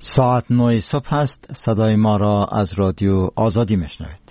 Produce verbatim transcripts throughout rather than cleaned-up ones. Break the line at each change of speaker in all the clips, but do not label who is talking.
ساعت نه صبح است. صدای ما را از رادیو آزادی میشنوید.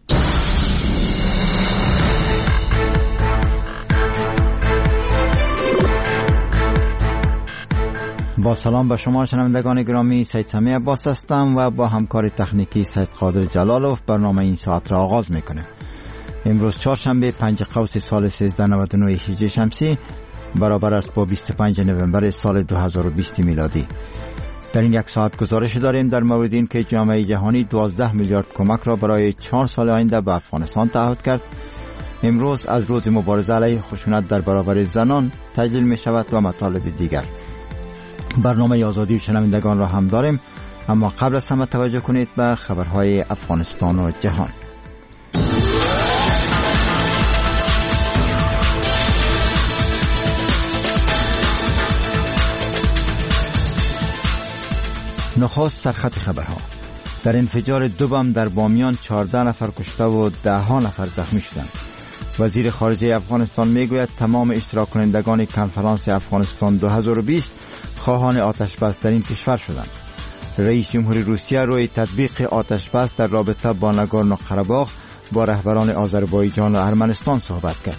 با سلام به شما شنوندگان گرامی، سید سمی عباس هستم و با همکار تکنیکی سید قادر جلالوف برنامه این ساعت را آغاز میکنیم. امروز چهارشنبه پنج قوس سال سیزده نود و نه هجری شمسی برابر است با بیست و پنج نوامبر سال دو هزار و بیست میلادی. در این یک ساعت گزارش داریم در مورد این که جامعه جهانی دوازده میلیارد کمک را برای چهار سال آینده به افغانستان تعهد کرد. امروز از روز مبارزه علیه خشونت در برابر زنان تجلیل می شود و مطالب دیگر. برنامه آزادی شنوندگان را هم داریم، اما قبل از همه توجه کنید به خبرهای افغانستان و جهان. نخست سرخط خبرها. در انفجار دو بم در بامیان چهارده نفر کشته و ده ها نفر زخمی شدند. وزیر خارجه افغانستان میگوید تمام اشتراک کنندگان کنفرانس افغانستان دو هزار و بیست خواهان آتش بس در این کشور شدند. رئیس جمهوری روسیه روی تطبیق آتش بس در رابطه با ناگورنو قره‌باغ با رهبران آذربایجان و ارمنستان صحبت کرد.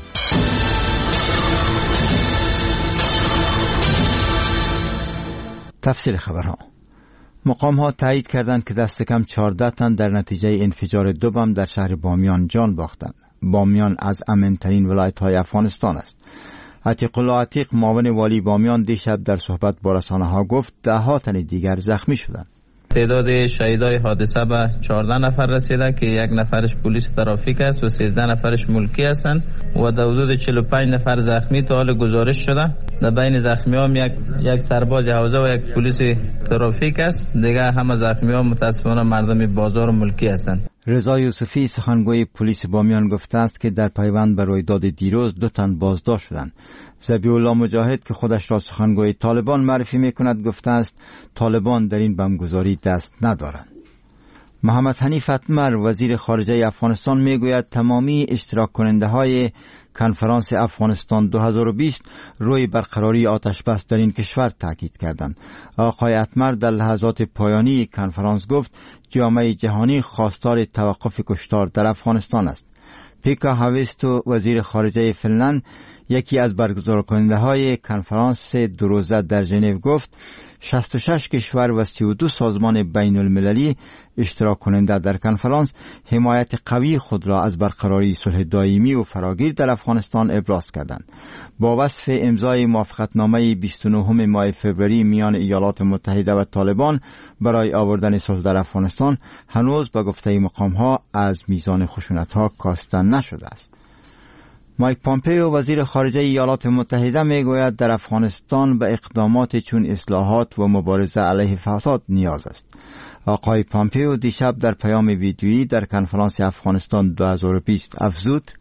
تفصیل خبرها. مقام ها تایید کردند که دست کم چهارده تن در نتیجه انفجار دو بم در شهر بامیان جان باختند. بامیان از امن‌ترین ولایت های افغانستان است. عتیق الله عتیق معاون والی بامیان دیشب در صحبت با رسانه ها گفت ده ها تن دیگر زخمی شدند.
تعداد شهیدای حادثه به چهارده نفر رسیده که یک نفرش پلیس ترافیک است و سیزده نفرش ملکی هستند و در حدود چهل و پنج نفر زخمی تا حال گزارش شده. در بین زخمی ها یک یک سرباز حوزه و یک پلیس ترافیک است. دیگه همه زخمی ها متاسفانه مردم بازار و ملکی هستند.
رضا یوسفی سخنگوی پلیس بامیان گفته است که در پیوند به رویداد دیروز دو تن بازداشت شدند. ذبیح الله مجاهد که خودش را سخنگوی طالبان معرفی میکند گفته است طالبان در این بمبگذاری دست ندارند. محمد حنیف اتمر وزیر خارجه افغانستان میگوید تمامی اشتراک کننده های کنفرانس افغانستان دو هزار و بیست روی برقراری آتش بس در این کشور تاکید کردند. آقای اتمر در لحظات پایانی کنفرانس گفت جامعه جهانی خواستار توقف کشتار در افغانستان است. پیکا هاویستو وزیر خارجه فنلند یکی از برگزار کننده های کنفرانس دو روزه در ژنو گفت شصت و شش کشور و سی و دو سازمان بین المللی اشتراک کننده در کنفرانس حمایت قوی خود را از برقراری صلح دائمی و فراگیر در افغانستان ابراز کردند. با وصف امضای موافقتنامه بیست و نه ماه فوریه میان ایالات متحده و طالبان برای آوردن صلح در افغانستان هنوز به گفته مقام ها از میزان خشونت ها کاسته نشده است. مایک پامپیو وزیر خارجه ایالات متحده میگوید در افغانستان به اقدامات چون اصلاحات و مبارزه علیه فساد نیاز است. آقای پامپیو دیشب در پیام ویدیویی در کنفرانس افغانستان دو هزار و بیست افزود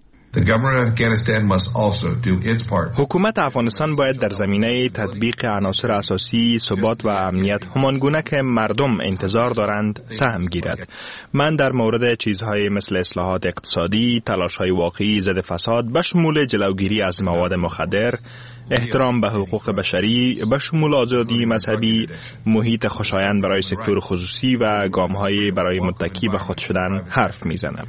حکومت افغانستان باید در زمینه تطبیق عناصر اساسی ثبات و امنیت همانگونه که مردم انتظار دارند سهم گیرد. من در مورد چیزهای مثل اصلاحات اقتصادی، تلاش‌های واقعی ضد فساد به شمول جلوگیری از مواد مخدر، احترام به حقوق بشری به شمول آزادی مذهبی، محیط خوشایند برای سکتور خصوصی و گام‌های برای متکی به خود شدن حرف می‌زنم.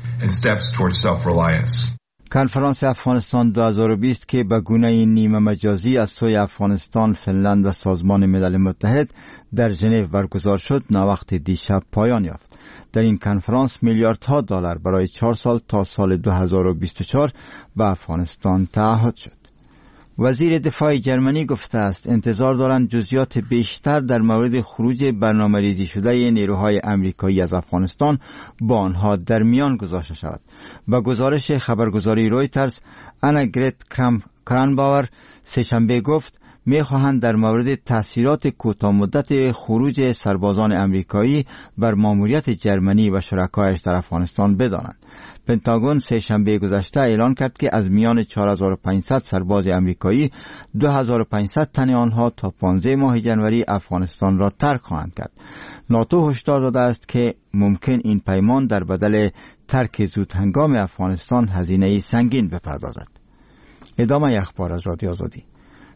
کنفرانس افغانستان دو هزار و بیست که به گونه نیمه مجازی از سوی افغانستان، فنلند و سازمان ملل متحد در ژنو برگزار شد ناوقت دیشب پایان یافت. در این کنفرانس میلیاردها دلار برای چهار سال تا سال دو هزار و بیست و چهار به افغانستان تعهد شد. وزیر دفاع جرمنی گفته است انتظار دارند جزئیات بیشتر در مورد خروج برنامه‌ریزی شده نیروهای آمریکایی از افغانستان با آنها در میان گذاشته شود. با گزارش خبرگزاری رویترز، انا گرت کرانباور سه‌شنبه گفت می‌خواهند در مورد تأثیرات کوتاه مدت خروج سربازان آمریکایی بر ماموریت جرمنی و شرکایش در افغانستان بدانند. پنتاگون سه شنبه گذشته اعلان کرد که از میان چهار هزار و پانصد سرباز آمریکایی دو هزار و پانصد تن آنها تا پانزده ماه جنوری افغانستان را ترک خواهند کرد. ناتو هشدار داده است که ممکن این پیمان در بدل ترک زود هنگام افغانستان هزینه سنگین بپردازد. ادامه اخبار از رادیو آزادی.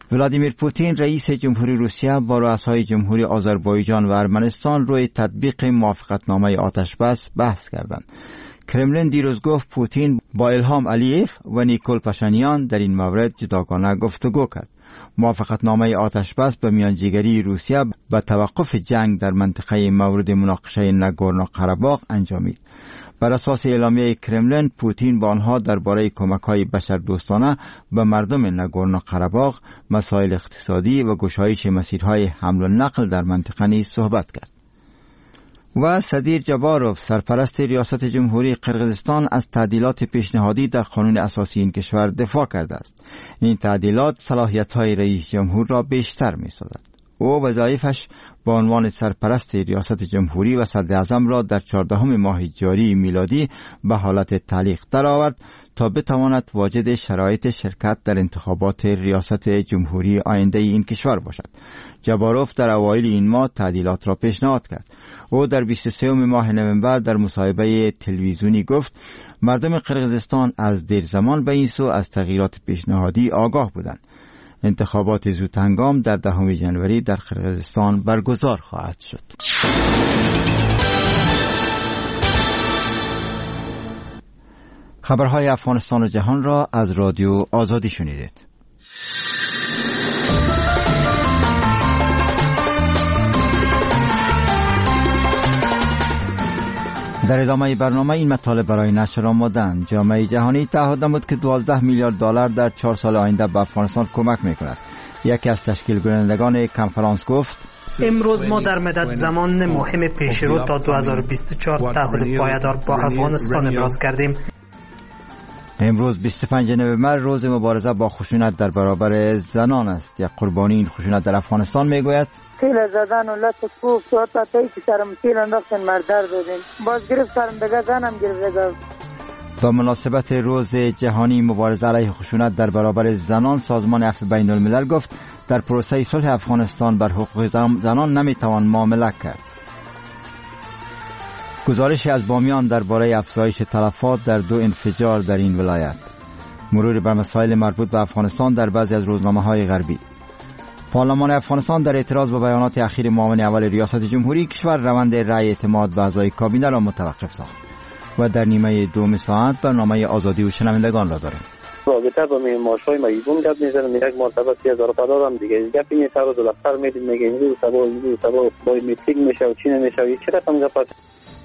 ولادیمیر پوتین رئیس جمهوری روسیه با رؤسای جمهوری آذربایجان و ارمنستان روی تطبیق موافقتنامه آتشبس بحث کردند. کرملین دیروز گفت پوتین با ایلهام علییف و نیکول پاشینیان در این مورد جداگانه گفتگو کرد. موافقتنامه آتشبس به میانجیگری روسیه به توقف جنگ در منطقه مورد مناقشه ناگورنو قره‌باغ انجامید. بر اساس اعلامیه کرملین، پوتین با آنها درباره کمک‌های بشردوستانه به مردم ناگورنو قره‌باغ، مسائل اقتصادی و گشایش مسیرهای حمل و نقل در منطقه نیز صحبت کرد. و سدیر جباروف، سرپرست ریاست جمهوری قرقیزستان، از تعدیلات پیشنهادی در قانون اساسی این کشور دفاع کرده است. این تعدیلات صلاحیت‌های رئیس جمهور را بیشتر می‌سازد. او وظایفش به عنوان سرپرست ریاست جمهوری و صدر اعظم را در چهاردهم ماه جاری میلادی به حالت تعلیق درآورد تا بتواند واجد شرایط شرکت در انتخابات ریاست جمهوری آینده این کشور باشد. جباروف در اوایل این ماه تعدیلات را پیشنهاد کرد. او در بیست و سوم ماه نوامبر در مصاحبه تلویزیونی گفت مردم قرقیزستان از دیر زمان به این سو از تغییرات پیشنهادی آگاه بودند. انتخابات زودهنگام در دهم ژانویه در قرقیزستان برگزار خواهد شد. خبرهای افغانستان و جهان را از رادیو آزادی شنیدید. در ادامه برنامه این مطالب برای نشر آماده‌اند. جامعه جهانی تعهد نمود که دوازده میلیارد دلار در چهار سال آینده به افغانستان کمک می‌کند. یکی از تشکیل کنندگان کنفرانس گفت
امروز ما در مدت زمان مهم پیشرو تا دو هزار و بیست و چهار تعهد پایدار با افغانستان ابراز کردیم.
امروز بیست و پنجم نوامبر روز مبارزه با خشونت در برابر زنان است. یک قربانی این خشونت در افغانستان میگوید
تیل زدن و لط کوف تو تا تایی که سرم تیل انداختن مردر دادن باز گرفت سرم دگه زنم گرفت.
با مناسبت روز جهانی مبارزه علیه خشونت در برابر زنان، سازمان عفو بین الملل گفت در پروسه صلح افغانستان بر حقوق زنان نمیتوان معامله کرد. گزارشی از بامیان درباره افزایش تلفات در دو انفجار در این ولایت. مرور بر مسائل مربوط به افغانستان در بعضی از روزنامه‌های غربی. پارلمان افغانستان در اعتراض به بیانات اخیر معاون اول ریاست جمهوری کشور روند رأی اعتماد به اعضای کابینه را متوقف ساخت. و در نیمه دوم ساعت برنامه آزادی و شنوندگان را داریم.
رابطه با معاش‌های مایبون گپ می‌زنم، یک مرتبه سه هزار دلار دیگه گپ این سر رو دفتر میدید میگه این سبا این سبا با میتینگ میشه و چی نمیشه و چه رقم گپ است.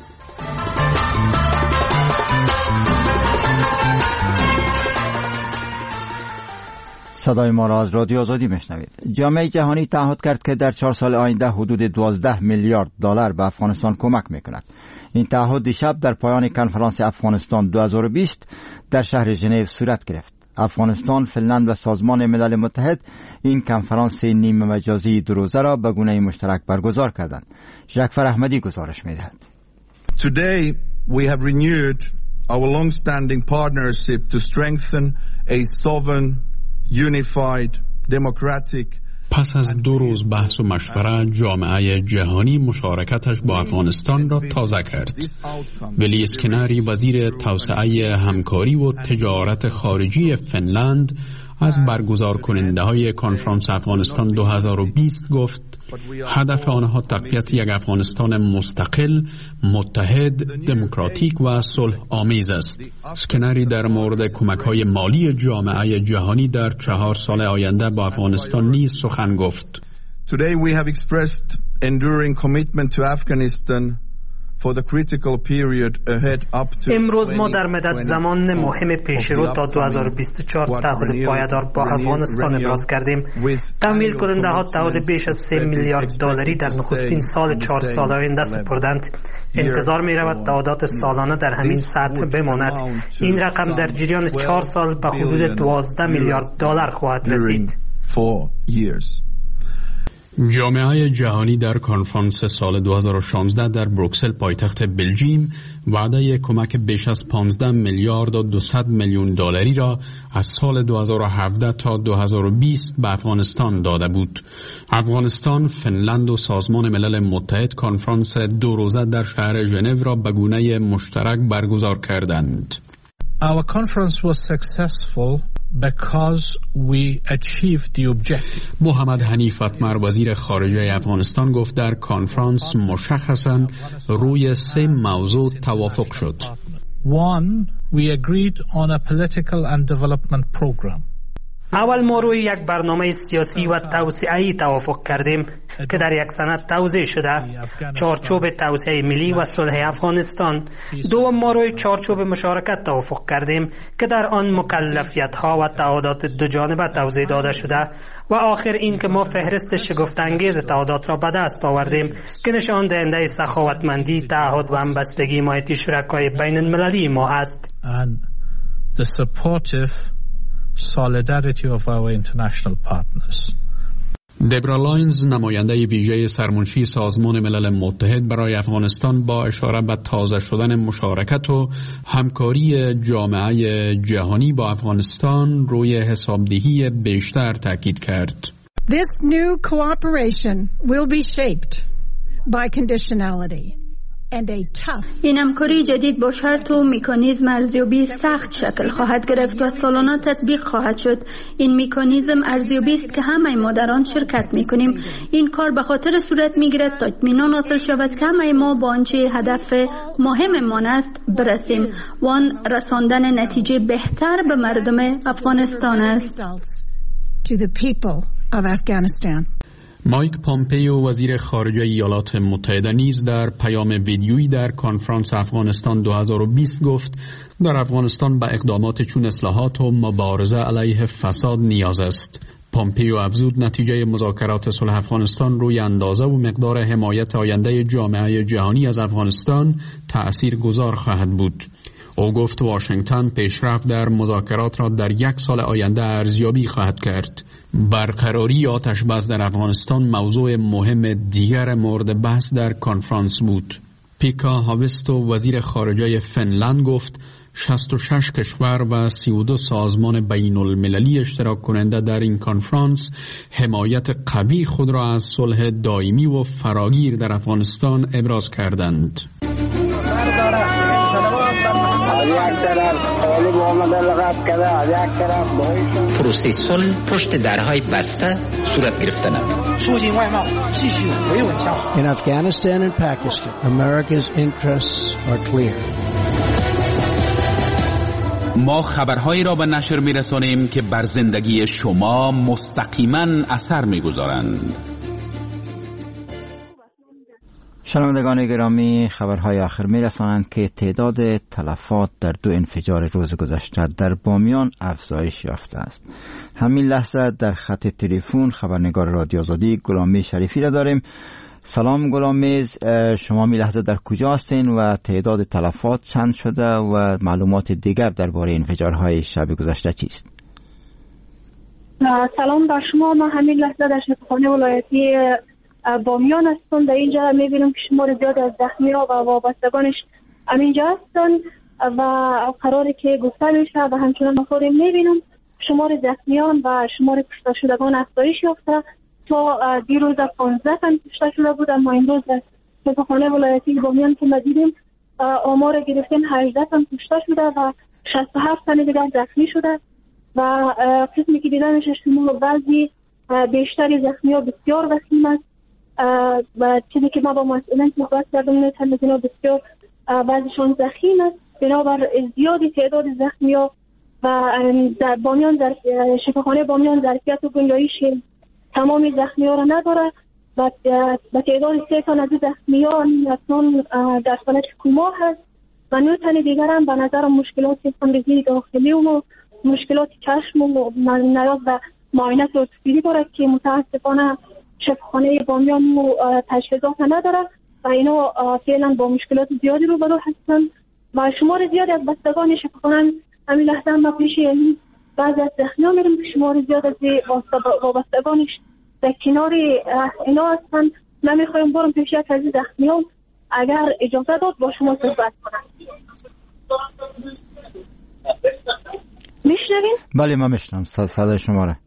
صدای ما را از رادیو آزادی میشنوید. جامعه جهانی تعهد کرد که در چهار سال آینده حدود دوازده میلیارد دلار به افغانستان کمک میکند. این تعهد دیشب در پایان کنفرانس افغانستان دو هزار و بیست در شهر ژنو صورت گرفت. افغانستان، فنلند و سازمان ملل متحد این کنفرانس نیمه مجازی دو روزه را به گونه مشترک برگزار کردند. ژاکفر احمدی گزارش میدهد.
Today we have renewed our long-standing partnership to strengthen a sovereign, unified, democratic.
پس از دو روز بحث و مشوره، جامعه جهانی مشارکتش با افغانستان را تازه کرد. ولی اسکناری، وزیر توسعه همکاری و تجارت خارجی فنلند، از برگزار کننده های کنفرانس افغانستان دو هزار و بیست گفت هدف آنها تقویت یک افغانستان مستقل، متحد، دموکراتیک و صلح آمیز است. اسکنری در مورد کمک های مالی جامعه جهانی در چهار سال آینده با افغانستان نیز سخن گفت.
Today we have expressed enduring commitment to Afghanistan for the critical period ahead up to
امروز ما در مدت زمان مهم پیشرو تا دو هزار و بیست و چهار تعهد پایدار با افغانستان ابراز کردیم. تحمیل کننده ها تعهد بیش از سه میلیارد دلاری در نخستین سال چهار سال آینده سپردند. انتظار می رود تعهدات سالانه در همین سطح بماند. این رقم در جریان چهار سال به حدود دوازده میلیارد دلار خواهد رسید.
جامعه جهانی در کنفرانس سال دو هزار و شانزده در بروکسل پایتخت بلژیم وعده کمک بیش از پانزده میلیارد و دویست میلیون دلاری را از سال دو هزار و هفده تا دو هزار و بیست به افغانستان داده بود. افغانستان، فنلند و سازمان ملل متحد کنفرانس دو روزه در شهر ژنو را به گونه مشترک برگزار کردند.
Our conference was successful because we achieved the objective.
محمد حنیف اتمر وزیر خارجه افغانستان گفت در کنفرانس مشخصاً روی سه موضوع توافق شد.
One, we agreed on a political and development program.
اول ما روی یک برنامه سیاسی و توسعه‌ای توافق کردیم که در یک سند توضیح شده، چارچوب توسعه ملی و صلح افغانستان. دوم، ما روی چارچوب مشارکت توافق کردیم که در آن مکلفیت‌ها و تعهدات دو جانبه توضیح داده شده و آخر این که ما فهرست شگفت‌انگیز تعهدات را به دست آوردیم که نشان دهنده سخاوتمندی، تعهد و همبستگی حمایتی شرکای بین المللی ما است.
And the supportive solidarity of our international partners.
دبرا لاینز نماینده ویژه سرمنشی سازمان ملل متحد برای افغانستان با اشاره به تازه شدن مشارکت و همکاری جامعه جهانی با افغانستان روی حسابدهی بیشتر تاکید کرد.
This new cooperation will be shaped by conditionality.
این همکاری جدید با شرط و مکانیزم ارزیابی سخت شکل خواهد گرفت و سالانه تطبیق خواهد شد. این مکانیزم ارزیابی است که همه ما در آن شرکت میکنیم. این کار به خاطر صورت میگیرد تا اطمینان حاصل شود که همه ما با آنچه هدف مهممان است برسیم و آن رساندن نتیجه بهتر به مردم افغانستان است.
مایک پامپیو وزیر خارجه ایالات متحده نیز در پیام ویدیویی در کنفرانس افغانستان دو هزار و بیست گفت در افغانستان به اقدامات چون اصلاحات و مبارزه علیه فساد نیاز است. پامپیو افزود نتیجه مذاکرات صلح افغانستان روی اندازه و مقدار حمایت آینده جامعه جهانی از افغانستان تأثیر گذار خواهد بود. او گفت واشنگتن پیشرفت در مذاکرات را در یک سال آینده ارزیابی خواهد کرد. برقراری آتش بس در افغانستان موضوع مهم دیگر مورد بحث در کنفرانس بود. پیکا هاوستو وزیر خارجه فنلند گفت شصت و شش کشور و سی و دو سازمان بین المللی اشتراک کننده در این کنفرانس حمایت قوی خود را از صلح دائمی و فراگیر در افغانستان ابراز کردند.
پروسه صلح پشت درهای بسته صورت گرفتن.
In Afghanistan and Pakistan, America's interests are clear.
ما خبرهایی را به نشر می‌رسانیم که بر زندگی شما مستقیما اثر می‌گذارند.
شنوندگان گرامی، خبرهای آخر می‌رسانند که تعداد تلفات در دو انفجار روز گذشته در بامیان افزایش یافته است. همین لحظه در خط تلفن خبرنگار رادیو آزادی غلامی شریفی را داریم. سلام غلامیز، شما می لحظه در کجا هستین و تعداد تلفات چند شده و معلومات دیگر درباره انفجارهای شب گذشته چیست؟
سلام بر شما. ما همین لحظه در شفاخانه ولایتی بامیان هستم. در اینجا می بینم که شمار زیاد از زخمی ها و وابستگانش همینجا هستن و قراره که گفته میشه و همچنان مفارم می بینم شمار زخمیان و شمار کشته شدگان افزایش یافته. تا دیروز پانزده تن کشته شده بود، اما امروز در شفاخانه ولایتی بامیان که ما دیدیم آمار گرفتیم هجده تن کشته شده و شصت و هفت تن دیگر زخمی شده و قسمی که دیدنش شمول بعضی بیشتری زخمی ها بسیار وسیم است و چیزی که ما با مسئولین صحبت کردم نه تنها بسیار بعضیشان زخیم است. بنابر زیادی تعداد زخمی ها و در بامیان در شفاخانه بامیان ظرفیت و گنجایش تمام زخمی ها را نداره و به تعداد سه تن از زخمی ها اکنون در حالت کوما هست و نه تن دیگر هم به نظر مشکلات خونریزی داخلی و مشکلات چشم و نیاز و معاینات ارتوپدی داره که متاسفانه شفاخانه بامیان و تجهیزات نداره و اینا فعلا با مشکلات زیادی رو برو هستن و شمار زیادی از بستگان شفاخانه همین لحظه هم پیش یعنی بعضی از زخمی ها میریم که شمار زیاد از وابستگانش در کنار اینا هستن. نمیخوایم برم پیش یک از زخمی ها اگر اجازه داد با شما صحبت کنم. میشنوین؟
بله ما میشنم صدای شما را.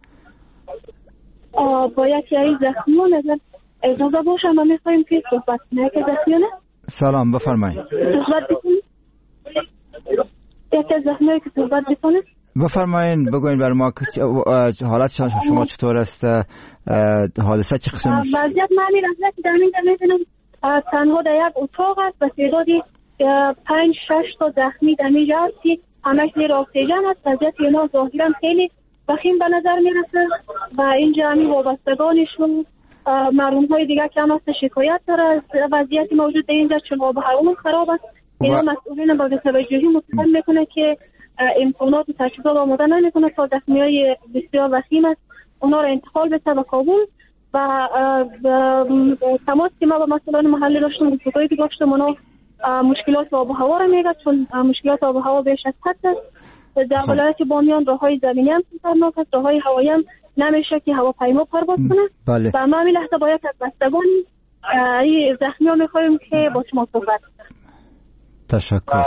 با یکی از زخمی ها نظر اجازه باشم و میخوایم که صحبت کنم. یکی زخمی ها نه؟
سلام بفرمایید.
صحبت بکنیم؟ یکی از زخمی ها که صحبت بکنیم؟
بفرمایین بگوین بر ما حالت شما چطور است؟ حادثه چه قسم است؟
وضعیت معلی رفته که در اینجا میبینم تنها در یک اتاق است و تعدادی پنج شش تا زخمی در اینجا است که همش زیر اکسیژن است. وضعیت اینا ظاهرا خیلی وخیم به نظر میرسه و اینجا همین وابستگانشون مردم های دیگه که هم هست شکایت داره از وضعیتی موجود در اینجا چون آب و هوا خراب است. اینا مسئولین با توجهی متهم میکنه که امکانات و تجهیزات آماده نمیکنه تا زخمی های بسیار وخیم است اونا را انتقال بده به کابل. و تماس که ما با مسئولان محلی داشتم گفتگویی که داشتم اونا مشکلات آب و هوا را میگه چون مشکلات آب و هوا بیش از حد است. در ولایت بامیان راههای زمینی هم خطرناک است، راههای هوایی هم نمیشه که هواپیما پرواز کنه.
بله.
و ما همین لحظه باید از بستگان این زخمی ها میخوایم که با شما صحبت کنم.
تشکر.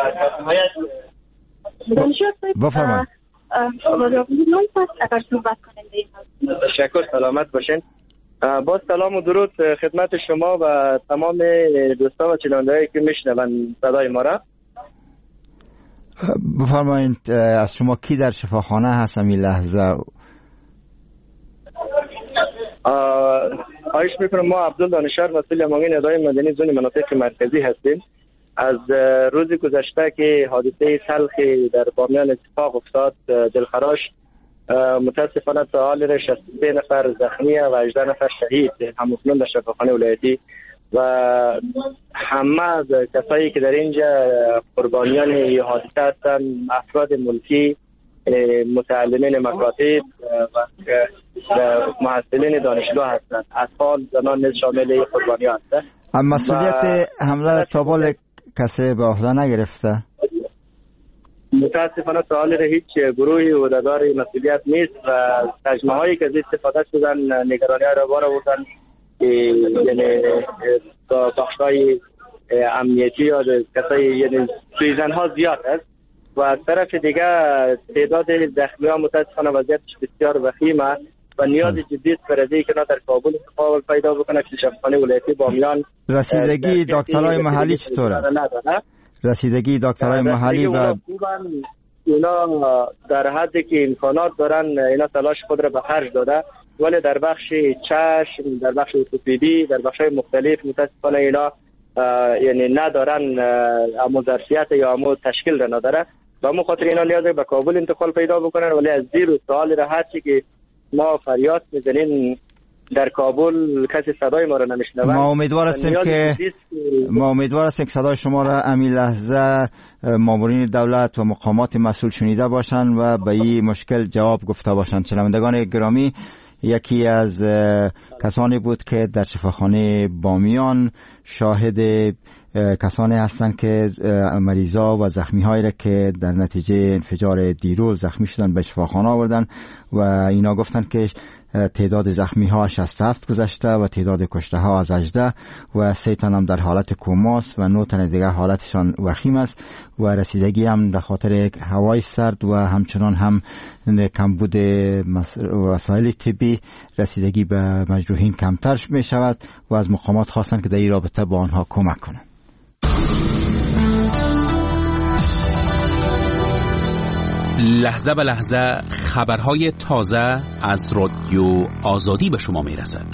بفرمایید.
تشکر، سلامت باشین. با سلام و درود خدمت شما و تمام دوستان و چناندهایی که میشنون صدای ما را.
بفرمایید از شما کی در شفاخانه هست این لحظه؟
خواهش میکنم. ما عبدال دانشور مسئول امانگین اداره مدنی زون مناطق مرکزی هستیم. از روز گذشته که حادثه تلخی در بامیان اتفاق افتاد دلخراش، متاسفانه تا حال شصت و سه نفر زخمی و هجده نفر شهید همکنون در شفاخانه ولایتی و همه از کسایی که در اینجا قربانیان این حادثه هستند افراد ملکی، متعلمین مکاتب و محصلین دانشگاه هستند. اطفال، زنان نیز شامل قربانیان هستند.
مسئولیت حمله تابال کسی به عهده نگرفته؟
متاسفانه تا حال هیچ گروهی عهده‌دار مسئولیت نیست و تجمع هایی که از استفاده شدن نگرانی را بار آوردن یعنی تا بخش‌های امنیتی یا کسایی یعنی سویزن ها زیاد است و از طرف دیگه تعداد زخمی ها متاسفانه وضعیتش بسیار وخیم است و نیاز جدی است برای که در کابل تحول پیدا بکنه که شفاخانه ولایتی بامیان.
رسیدگی دکترای محلی چطوره؟ رسیدگی دکترای محلی و
اونا در حدی که امکانات دارن اینا تلاش خود را به خرج داده، ولی در بخش چشم، در بخش ارتوپدی، در بخش مختلف متاسفانه اینا یعنی ندارن امو ظرفیت یا امو تشکیل را نداره و امو خاطر اینا نیاز به کابل انتقال پیدا بکنن. ولی از زیر و سوال را هرچی که ما فریاد میزنیم در کابل کسی صدای ما را نمیشنوه.
ما امیدوار هستیم که ما امیدوار هستیم که صدای شما را همین لحظه مامورین دولت و مقامات مسئول شنیده باشند و به این مشکل جواب گفته باشند. شنوندگان گرامی، یکی از کسانی بود که در شفاخانه بامیان شاهد کسانی هستند که مریضا و زخمی هایی را که در نتیجه انفجار دیروز زخمی شدن به شفاخانه آوردن و اینا گفتند که تعداد زخمی ها شصت و هفت گذشته و تعداد کشته ها از هجده و سه تن هم در حالت کوماست و نه تن دیگر حالتشان وخیم است و رسیدگی هم در خاطر هوای سرد و همچنان هم کمبود وسایل طبی رسیدگی به مجروحین کمتر می شود و از مقامات خواستند که در این رابطه با آنها کمک کنند.
لحظه به لحظه خبرهای تازه از رادیو آزادی به شما می رسد.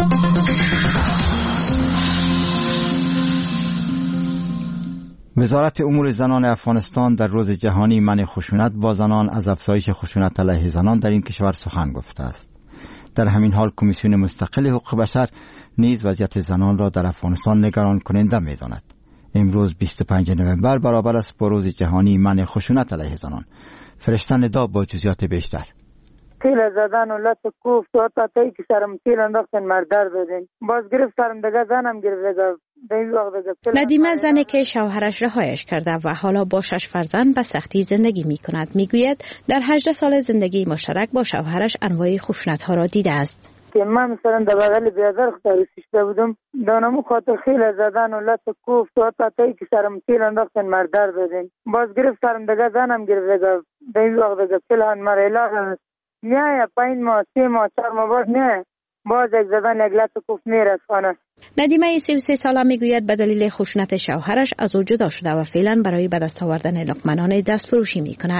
وزارت امور زنان افغانستان در روز جهانی منع خشونت با زنان از افزایش خشونت علیه زنان در این کشور سخن گفته است. در همین حال کمیسیون مستقل حقوق بشر نیز وضعیت زنان را در افغانستان نگران کننده می داند. امروز بیست و پنجم نوامبر برابر است با روز جهانی منع خشونت علیه زنان. فرشته ندا با جزئیات بیشتر.
تیل زدن و لط کوفت و تا تایی که سرم تیل انداختن مردر دادن. باز گرفت سرم دیگه زنم گرفت دیگه.
ندیمه زنی که شوهرش رهایش کرده و حالا با شش فرزند به سختی زندگی می کند می گوید در هجده سال زندگی مشترک با شوهرش انواع خشونت ها را دیده است.
که من مثلا در بغل بیادر خطاری سیشته بودم دانمو خاطر خیلی زدن و لط کوفت و تا تایی که سرم تیل انداختن مردر دادن. باز گرفت سرم دیگه زنم گرفت دیگه وقت دیگه پلان مرا علاقه نه یا پایین ما سه ما چهار ما باز نه باز یک زدن یک لط کوفت میرسانه.
ندیمه سی و سه ساله میگوید به دلیل خشونت شوهرش از او جدا شده و فعلا برای به دست آوردن لقمه‌نان دست فروشی میکند.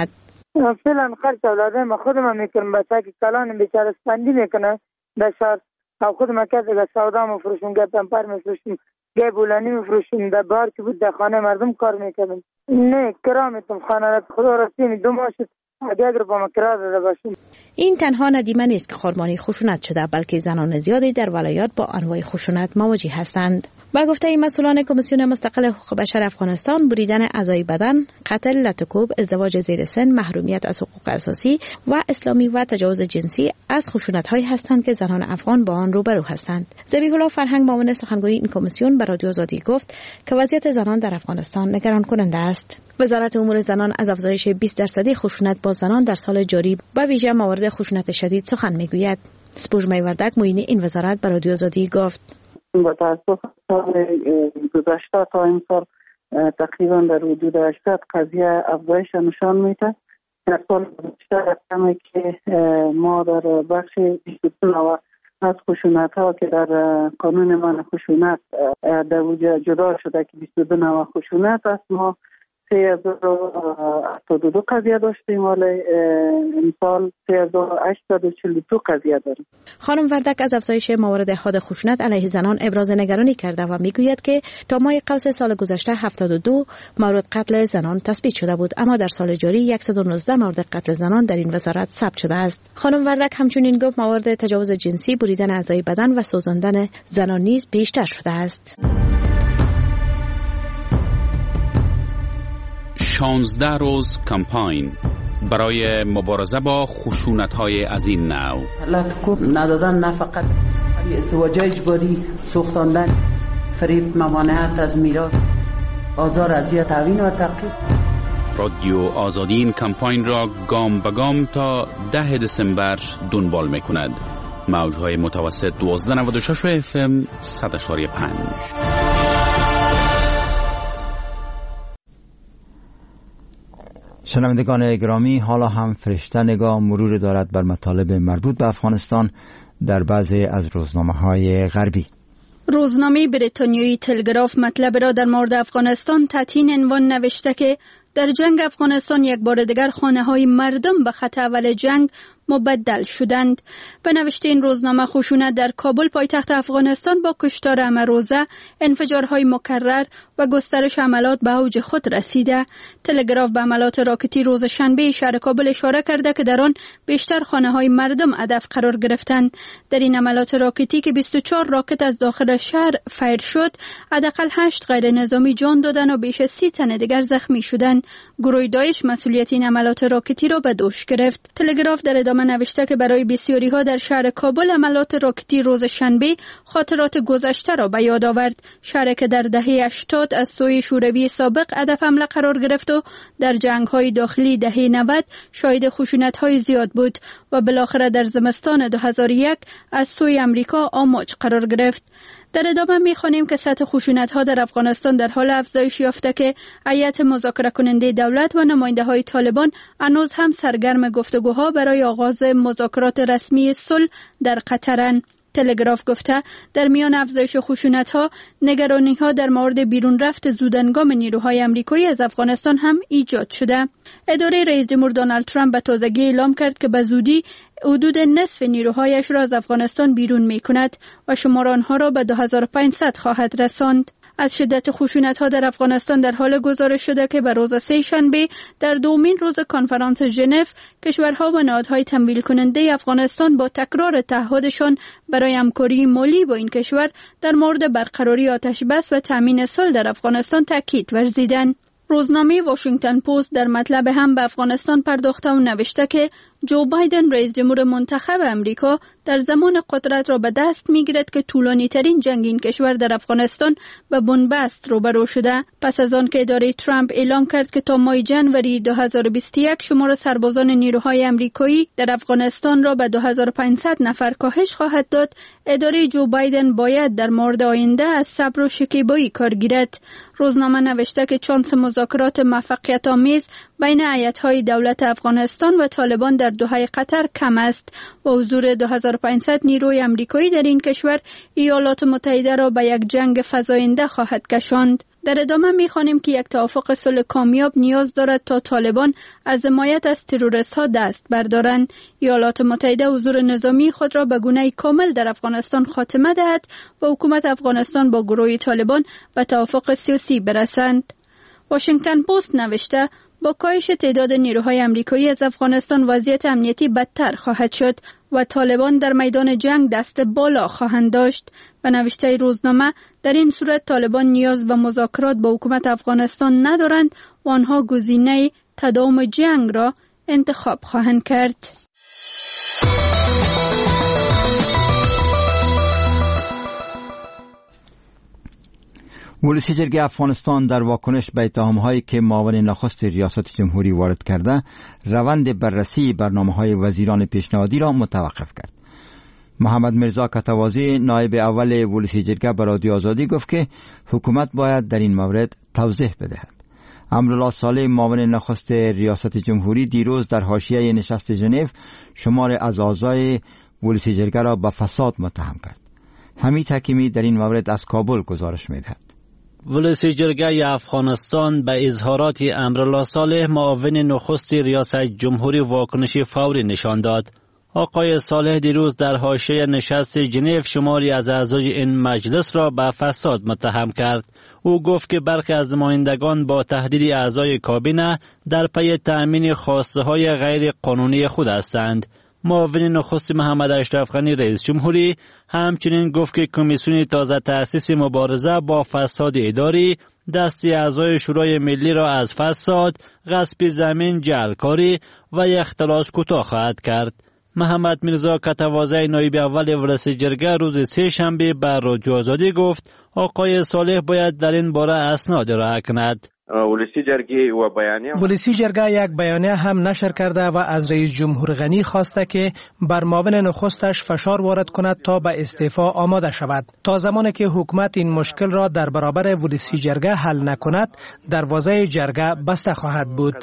فعلا خرج اولاده ما خودم میکنم، بچه که کلان بیچاره سپندی میکنه در شهر او خودم که دیگه سودا مفروشم، گه پمپر مفروشم، گه بولانی مفروشم، در بار که بود در خانه مردم کار میکردم. نه کرا میتونم خانه را خدا راستی دو ماه شد اگر با ما کرا داده باشیم.
این تنها ندیمه نیست که خارمانی خشونت شده، بلکه زنان زیادی در ولایات با انواع خشونت مواجه هستند. با گفته مسئولان کمیسیون مستقل حقوق بشر افغانستان، بریدن اعضای بدن، قتل، لطکوب، ازدواج زیر سن، محرومیت از حقوق اساسی و اسلامی و تجاوز جنسی از خشونت‌هایی هستند که زنان افغان با آن روبرو هستند. ذبیح الله فرهنگ، معاون سخنگوی این کمیسیون، به رادیو آزادی گفت که وضعیت زنان در افغانستان نگران کننده است. وزارت امور زنان از افزایش بیست درصدی خشونت با زنان در سال جاری به ویژه موارد خشونت شدید سخن میگوید. سپوږمۍ وردک، معین این وزارت، به رادیو آزادی گفت
با تاسف سال گذشته تا این سال تقریبا در حدود هشتاد قضیه افزایش نشان میده. در سال گذشته رقمی که ما در بخش بیست و دو از خشونت ها که در قانون من خشونت در وجود جدا شده که بیست و دو نوع خشونت است، ما سه هزار و هفتاد و دو قضیه داشتیم، ولی امسال سه هزار و هشتصد و چهل و دو قضیه داریم.
خانم وردک از افزایش موارد حاد خشونت علیه زنان ابراز نگرانی کرده و میگوید که تا ماه قوس سال گذشته هفتاد و دو مورد قتل زنان تثبیت شده بود، اما در سال جاری صد و نوزده مورد قتل زنان در این وزارت ثبت شده است. خانم وردک همچنین گفت موارد تجاوز جنسی، بریدن اعضای بدن و سوزاندن زنان نیز بیشتر شده است.
شانزده روز کمپاین برای مبارزه با خشونت‌های از این نوع.
لطکوب ندادن، نه فقط ازدواج اجباری، سوختاندن، فریب، ممانعت از میراث، آزار، اذیت، توهین و تعقیب.
رادیو آزادی این کمپاین را گام به گام تا ده دسامبر دنبال می‌کند. موج‌های متوسط دوازده نود و شش و اف ام صد و پنج.
شنوندگان گرامی، حالا هم فرشته نگاه مرور دارد بر مطالب مربوط به افغانستان در بعضی از روزنامه‌های غربی.
روزنامه بریتانیایی تلگراف مطلب را در مورد افغانستان تحت این عنوان نوشته که در جنگ افغانستان یک بار دیگر خانه‌های مردم به خط اول جنگ مبدل شدند. به نوشته این روزنامه، خشونت در کابل پایتخت افغانستان با کشتار امروزه، انفجارهای مکرر و گسترش حملات به اوج خود رسیده. تلگراف به حملات راکتی روز شنبه شهر کابل اشاره کرده که در آن بیشتر خانه‌های مردم هدف قرار گرفتند. در این حملات راکتی که بیست و چهار راکت از داخل شهر فایر شد، حداقل هشت غیر نظامی جان دادند و بیش از سی تن دیگر زخمی شدند. گروه داعش مسئولیت این حملات راکتی را به دوش گرفت. تلگراف در ادامه نوشته که برای بسیاری ها در شهر کابل حملات راکتی روز شنبه خاطرات گذشته را به یاد آورد. شهر که در دهه هشتاد از سوی شوروی سابق هدف حمله قرار گرفت و در جنگ‌های داخلی دهه نود شاهد خشونت‌های زیاد بود و بالاخره در زمستان دو هزار و یک از سوی امریکا آماج قرار گرفت. در ادامه می‌خوانیم که سطح خشونت‌ها در افغانستان در حال افزایش یافته که هیئت مذاکره کننده دولت و نماینده‌های طالبان هنوز هم سرگرم گفتگوها برای آغاز مذاکرات رسمی صلح در قطرند. تلگراف گفته در میان افزایش خشونت‌ها، نگرانی‌ها در مورد بیرون رفت زودهنگام نیروهای آمریکایی از افغانستان هم ایجاد شده. اداره رئیس جمهور دونالد ترامپ به تازگی اعلام کرد که به زودی حدود نصف نیروهایش را از افغانستان بیرون می‌کند و شمار آنها را به دو هزار و پانصد خواهد رساند. از شدت خشونت‌ها در افغانستان در حال گزارش شده که به روز سه شنبه در دومین روز کنفرانس ژنو، کشورها و نهادهای تمویل کننده افغانستان با تکرار تعهدشان برای همکاری مالی با این کشور در مورد برقراری آتش بس و تامین صلح در افغانستان تاکید ورزیدند. روزنامه واشنگتن پست در مطلب هم به افغانستان پرداخته و نوشته که جو بایدن رئیس جمهور منتخب امریکا در زمان قدرت را به دست می‌گیرد که طولانی ترین جنگ این کشور در افغانستان به بنبست روبرو شده، پس از آن که اداره ترامپ اعلام کرد که تا ماه ژانویه دو هزار و بیست و یک شمار سربازان نیروهای آمریکایی در افغانستان را به دو هزار و پانصد نفر کاهش خواهد داد. اداره جو بایدن باید در مورد آینده از صبر و شکیبایی کار گیرد. روزنامه نوشته که چانس مذاکرات موفقیت آمیز بین هیئت‌های دولت افغانستان و طالبان در دوحه قطر کم است و حضور دو هزار و پانصد نیروی آمریکایی در این کشور ایالات متحده را به یک جنگ فزاینده خواهد کشاند. در ادامه می‌خوانیم که یک توافق صلح کامیاب نیاز دارد تا طالبان از حمایت از تروریست‌ها دست بردارند. ایالات متحده حضور نظامی خود را به گونه کامل در افغانستان خاتمه دهد و حکومت افغانستان با گروه طالبان به توافق سیاسی برسند. واشنگتن پست نوشته با کاهش تعداد نیروهای آمریکایی از افغانستان وضعیت امنیتی بدتر خواهد شد و طالبان در میدان جنگ دست بالا خواهند داشت. و نوشته روزنامه در این صورت طالبان نیاز به مذاکرات با حکومت افغانستان ندارند و آنها گزینه تداوم جنگ را انتخاب خواهند کرد.
ولسی جرگه افغانستان در واکنش به اتهام‌هایی که معاون نخست ریاست جمهوری وارد کرده، روند بررسی برنامه‌های وزیران پیشنهادی را متوقف کرد. محمد مرزا کتوازی نایب اول ولسی جرگه به رادیو آزادی گفت که حکومت باید در این مورد توضیح بدهد. امرالله صالح معاون نخست ریاست جمهوری دیروز در حاشیه نشست ژنو شمار از اعضای ولسی جرگه را به فساد متهم کرد. حمید حکیمی در این مورد از کابل گزارش می‌دهد.
ولسی جرگه افغانستان به اظهارات امرالله صالح معاون نخست ریاست جمهوری واکنش فوری نشان داد. آقای صالح دیروز در حاشیه نشست ژنو شماری از اعضای این مجلس را به فساد متهم کرد. او گفت که برخی از نمایندگان با تهدید اعضای کابینه در پی تأمین خواسته های غیر قانونی خود هستند. معاون نخست محمد اشرف غنی رئیس جمهوری همچنین گفت که کمیسیون تازه تأسیس مبارزه با فساد اداری دستی اعضای شورای ملی را از فساد، غصب زمین، جعلکاری و اختلاس کوتاه خواهد کرد. محمد مرزا کتوازی نایب اول ولسی جرگه روز سه شنبه بر رادیو آزادی گفت آقای صالح باید در این باره اسناد ارائه کند.
ولسی جرگه و بیانیه
ولسی جرگه یک بیانیه هم نشر کرده و از رئیس جمهور غنی خواسته که بر معاون نخستش فشار وارد کند تا به استعفا آماده شود. تا زمانی که حکومت این مشکل را در برابر ولسی جرگه حل نکند، دروازه جرگه بسته خواهد بود.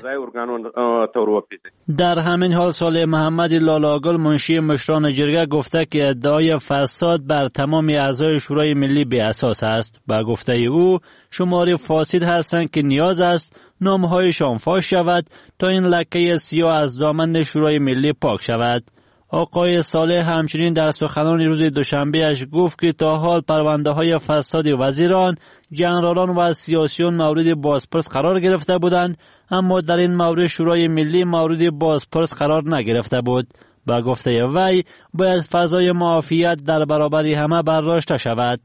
در همین حال صالح محمد لالاگل منشی مشران جرگه گفته که ادعای فساد بر تمام اعضای شورای ملی بی اساس است. با گفته او شماری فاسد هستند که نیاز است نامهایشان فاش شود تا این لکه سیاه از دامن شورای ملی پاک شود. آقای صالح همچنین در سخنان روز دوشنبه اش گفت که تا حال پرونده های فساد وزیران، جنرالان و سیاسیون مورد بازپرس قرار گرفته بودند، اما در این مورد شورای ملی مورد بازپرس قرار نگرفته بود. با گفته وی باید فضای معافیت در برابر همه برداشته شود.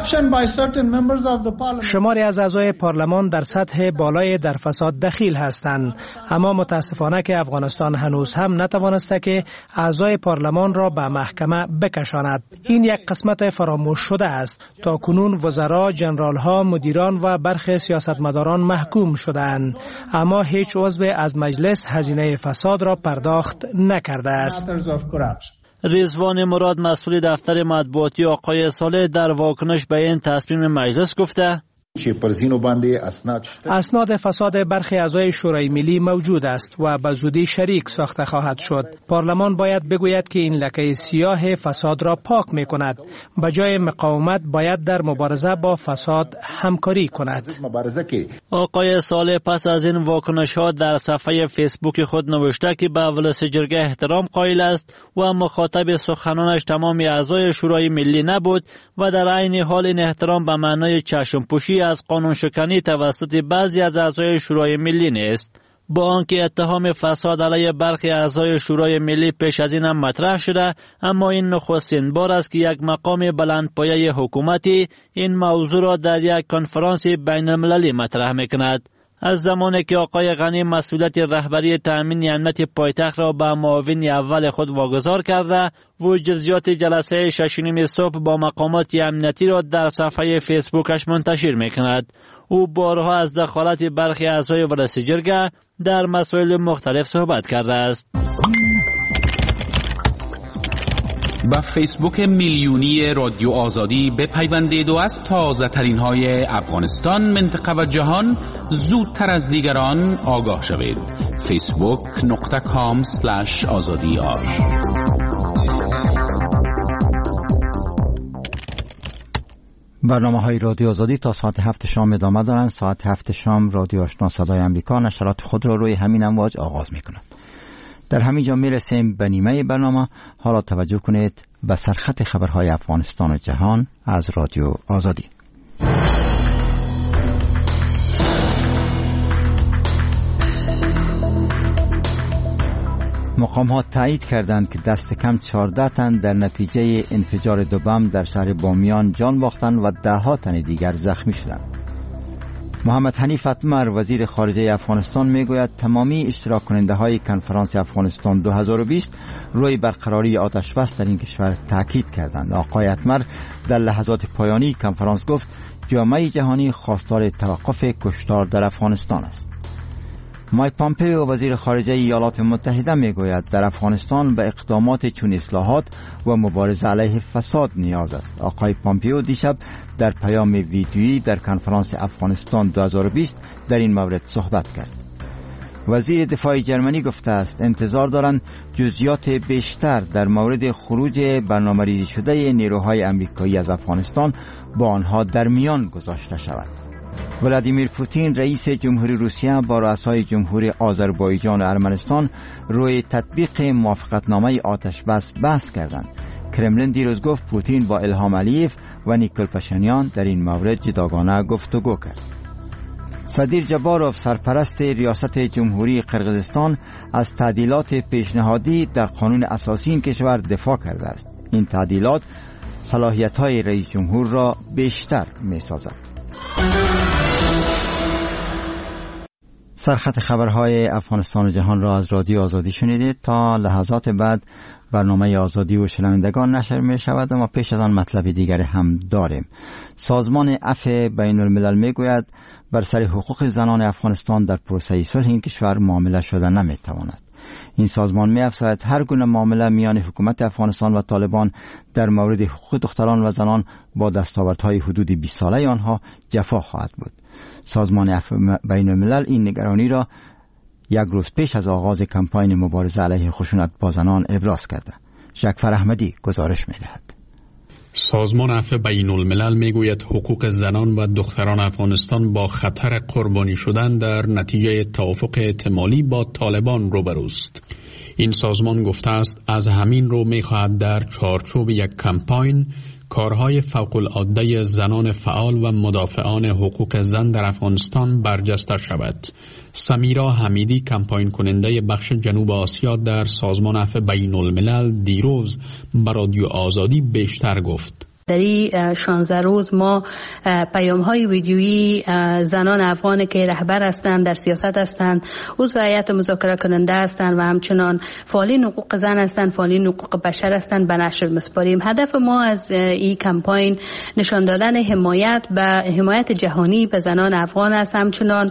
شماری از اعضای پارلمان در سطح بالای در فساد دخیل هستند، اما متاسفانه که افغانستان هنوز هم نتوانسته که اعضای پارلمان را به محکمه بکشاند. این یک قسمت فراموش شده است. تا کنون وزرا، جنرال‌ها، مدیران و برخی سیاستمداران محکوم شدند، اما هیچ عضو از مجلس هزینه فساد را پرداخت نکرده است.
رضوان مراد مسئول دفتر مطبوعاتی آقای صالح در واکنش به این تصمیم مجلس گفته
اسناد فساد برخی اعضای شورای ملی موجود است و به زودی شریک ساخته خواهد شد. پارلمان باید بگوید که این لکه سیاه فساد را پاک می کند. به جای مقاومت باید در مبارزه با فساد همکاری کند.
آقای صالح پس از این واکنش ها در صفحه فیسبوک خود نوشته که به ولسی جرگه احترام قائل است و مخاطب سخنانش تمام اعضای شورای ملی نبود و در عین حال این احترام به معنای چشم پوشی از قانون شکنی توسط بعضی از اعضای شورای ملی نیست. با آنکه اتهام فساد علیه برخی اعضای شورای ملی پیش از این هم مطرح شده، اما این نخستین بار است که یک مقام بلندپایه حکومتی این موضوع را در یک کنفرانس بین المللی مطرح میکند. از زمانی که آقای غنی مسئولیت رهبری تأمین امنیت پایتخت را به معاون اول خود واگذار کرده و جزئیات جلسه شش و نیم صبح با مقامات امنیتی را در صفحه فیسبوکش منتشر میکند. او بارها از دخالت برخی اعضای ولسی جرگه در مسائل مختلف صحبت کرده است.
با فیسبوک میلیونی رادیو آزادی بپیوندید و از تازه ترین های افغانستان، منطقه و جهان زودتر از دیگران آگاه شوید. فیسبوک نقطه کام سلش آزادی آر.
برنامه های رادیو آزادی تا ساعت هفت شام ادامه دارند. ساعت هفت شام رادیو آشنا صدای امریکا نشرات خود را روی همین امواج آغاز می کند. در همین جا می رسیم به نیمه برنامه. حالا توجه کنید به سرخط خبرهای افغانستان و جهان از رادیو آزادی. مقام ها تایید کردند که دست کم چهارده تن در نتیجه انفجار دو بم در شهر بامیان جان باختند و ده ها تن دیگر زخمی شدند. محمد حنیف اتمر وزیر خارجه افغانستان میگوید تمامی اشتراک کننده های کنفرانس افغانستان دو هزار و بیست روی برقراری آتش بس در این کشور تاکید کردند. آقای اتمر در لحظات پایانی کنفرانس گفت جامعه جهانی خواستار توقف کشتار در افغانستان است. مایک پامپئو وزیر خارجه ایالات متحده میگوید در افغانستان به اقدامات چون اصلاحات و مبارزه علیه فساد نیاز است. آقای پامپئو دیشب در پیام ویدیویی در کنفرانس افغانستان دو هزار و بیست در این مورد صحبت کرد. وزیر دفاع جرمنی گفته است انتظار دارند جزئیات بیشتر در مورد خروج برنامه‌ریزی شده نیروهای آمریکایی از افغانستان با آنها در میان گذاشته شود. ولادیمیر پوتین رئیس جمهوری روسیه با رؤسای جمهوری آذربایجان و ارمنستان روی تطبیق موافقتنامه آتش بس بحث کردند. کرملین دیروز گفت پوتین با الهام علیف و نیکول پاشینیان در این مورد جداگانه گفتگو کرد. صدیر جباروف سرپرست ریاست جمهوری قرقیزستان از تعدیلات پیشنهادی در قانون اساسی این کشور دفاع کرده است. این تعدیلات صلاحیت‌های رئیس جمهور را بیشتر می‌سازد. سرخط خبرهای افغانستان و جهان را از رادیو آزادی شنیدید. تا لحظات بعد برنامه آزادی و شنوندگان نشر می شود، اما پیش از آن مطلب دیگر هم داریم. سازمان عفو بین الملل می گوید بر سر حقوق زنان افغانستان در پروسه صلح این کشور معامله شده نمی تواند. این سازمان می افزاید هر گونه معامله میان حکومت افغانستان و طالبان در مورد حقوق دختران و زنان با دستاوردهای حدود بیست ساله آنها جفا خواهد بود. سازمان عفو بین الملل این نگرانی را یک روز پیش از آغاز کمپاین مبارزه علیه خشونت با زنان ابراز کرده. شکفر احمدی گزارش می دهد.
سازمان عفو بین الملل می گوید حقوق زنان و دختران افغانستان با خطر قربانی شدن در نتیجه توافق احتمالی با طالبان روبروست. این سازمان گفته است از همین رو می خواهد در چارچوب یک کمپاین کارهای فوق العاده زنان فعال و مدافعان حقوق زن در افغانستان برجسته شود. سمیرا حمیدی کمپاین کننده بخش جنوب آسیا در سازمان عفو بین الملل دیروز به رادیو آزادی بیشتر گفت.
در این شانزده روز ما پیام های ویدیویی زنان افغان که رهبر هستند، در سیاست هستند، عضو هیئت مذاکره کننده هستند و همچنان فعالین حقوق زن هستند، فعالین حقوق بشر هستند به نشر می‌سپاریم. هدف ما از این کمپاین نشان دادن حمایت به حمایت جهانی به زنان افغان است، همچنان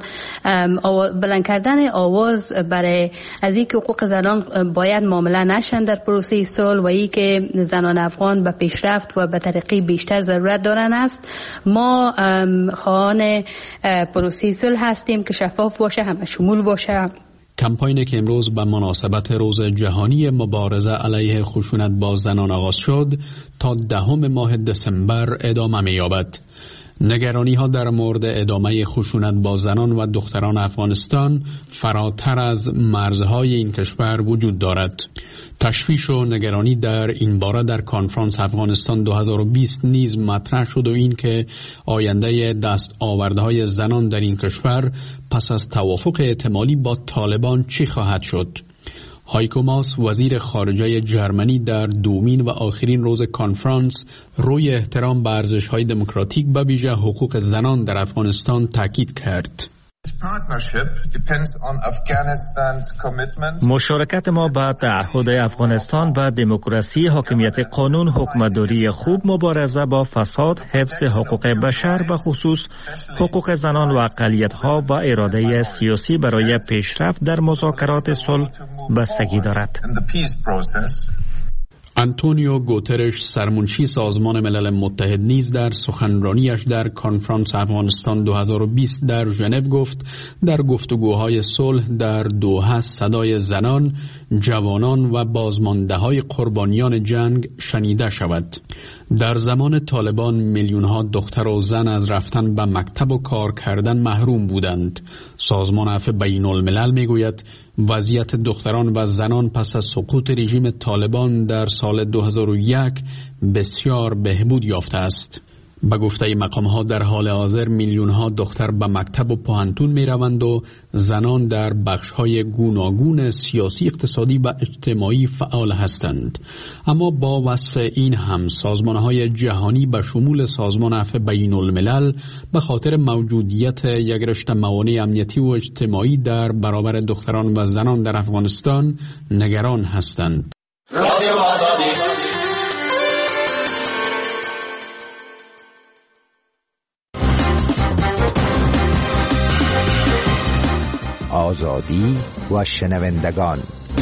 بلند کردن آواز برای از اینکه حقوق زنان باید معامله نشن در پروسه صلح و اینکه زنان افغان به پیشرفت و به طریقی بیشتر ضرورت دارن است. ما خواهان پروسه صلح هستیم که شفاف باشه، همه شمول باشه.
کمپاینی که امروز به مناسبت روز جهانی مبارزه علیه خشونت با زنان آغاز شد تا دهم ماه دسامبر ادامه می‌یابد. نگرانی ها در مورد ادامه خشونت با زنان و دختران افغانستان فراتر از مرزهای این کشور وجود دارد. تشویش و نگرانی در این باره در کنفرانس افغانستان دو هزار و بیست نیز مطرح شد و این که آینده دستاوردهای زنان در این کشور پس از توافق احتمالی با طالبان چی خواهد شد. هایکو ماس وزیر خارجه جرمنی در دومین و آخرین روز کنفرانس روی احترام به ارزش‌های دموکراتیک به ویژه حقوق زنان در افغانستان تاکید کرد.
مشارکت ما به تعهد افغانستان و دموکراسی، حاکمیت قانون، حکمتداری خوب، مبارزه با فساد، حفظ حقوق بشر و خصوص حقوق زنان و اقلیت‌ها و اراده سیاسی برای پیشرفت در مذاکرات صلح بستگی دارد.
آنتونیو گوترش سرمنشی سازمان ملل متحد نیز در سخنرانیش در کنفرانس افغانستان دو هزار و بیست در ژنو گفت در گفتگوهای صلح در دوحه صدای زنان، جوانان و بازمانده‌های قربانیان جنگ شنیده شود. در زمان طالبان میلیون‌ها دختر و زن از رفتن به مکتب و کار کردن محروم بودند. سازمان عفو بین الملل میگوید وضعیت دختران و زنان پس از سقوط رژیم طالبان در سال دو هزار و یک بسیار بهبود یافته است. به گفته مقام‌ها در حال حاضر میلیون‌ها دختر به مکتب و پوهنتون می‌روند و زنان در بخش‌های گوناگون سیاسی، اقتصادی و اجتماعی فعال هستند. اما با وصف این هم سازمان‌های جهانی به شمول سازمان عفو بین الملل به خاطر موجودیت یک رشته موانع امنیتی و اجتماعی در برابر دختران و زنان در افغانستان نگران هستند. رادیو آزادی
آزادی و شنوندگان.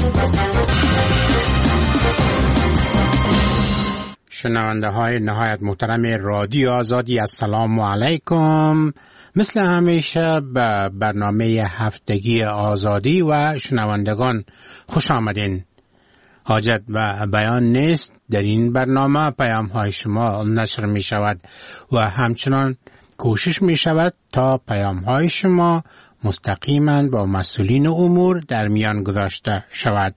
شنونده های نهایت محترم رادیو آزادی، السلام علیکم. مثل همیشه به برنامه هفتگی آزادی و شنوندگان خوش آمدین. حاجت و بیان نیست، در این برنامه پیام های شما نشر می شود و همچنان کوشش می شود تا پیام های شما مستقیما با مسئولین امور در میان گذاشته شود.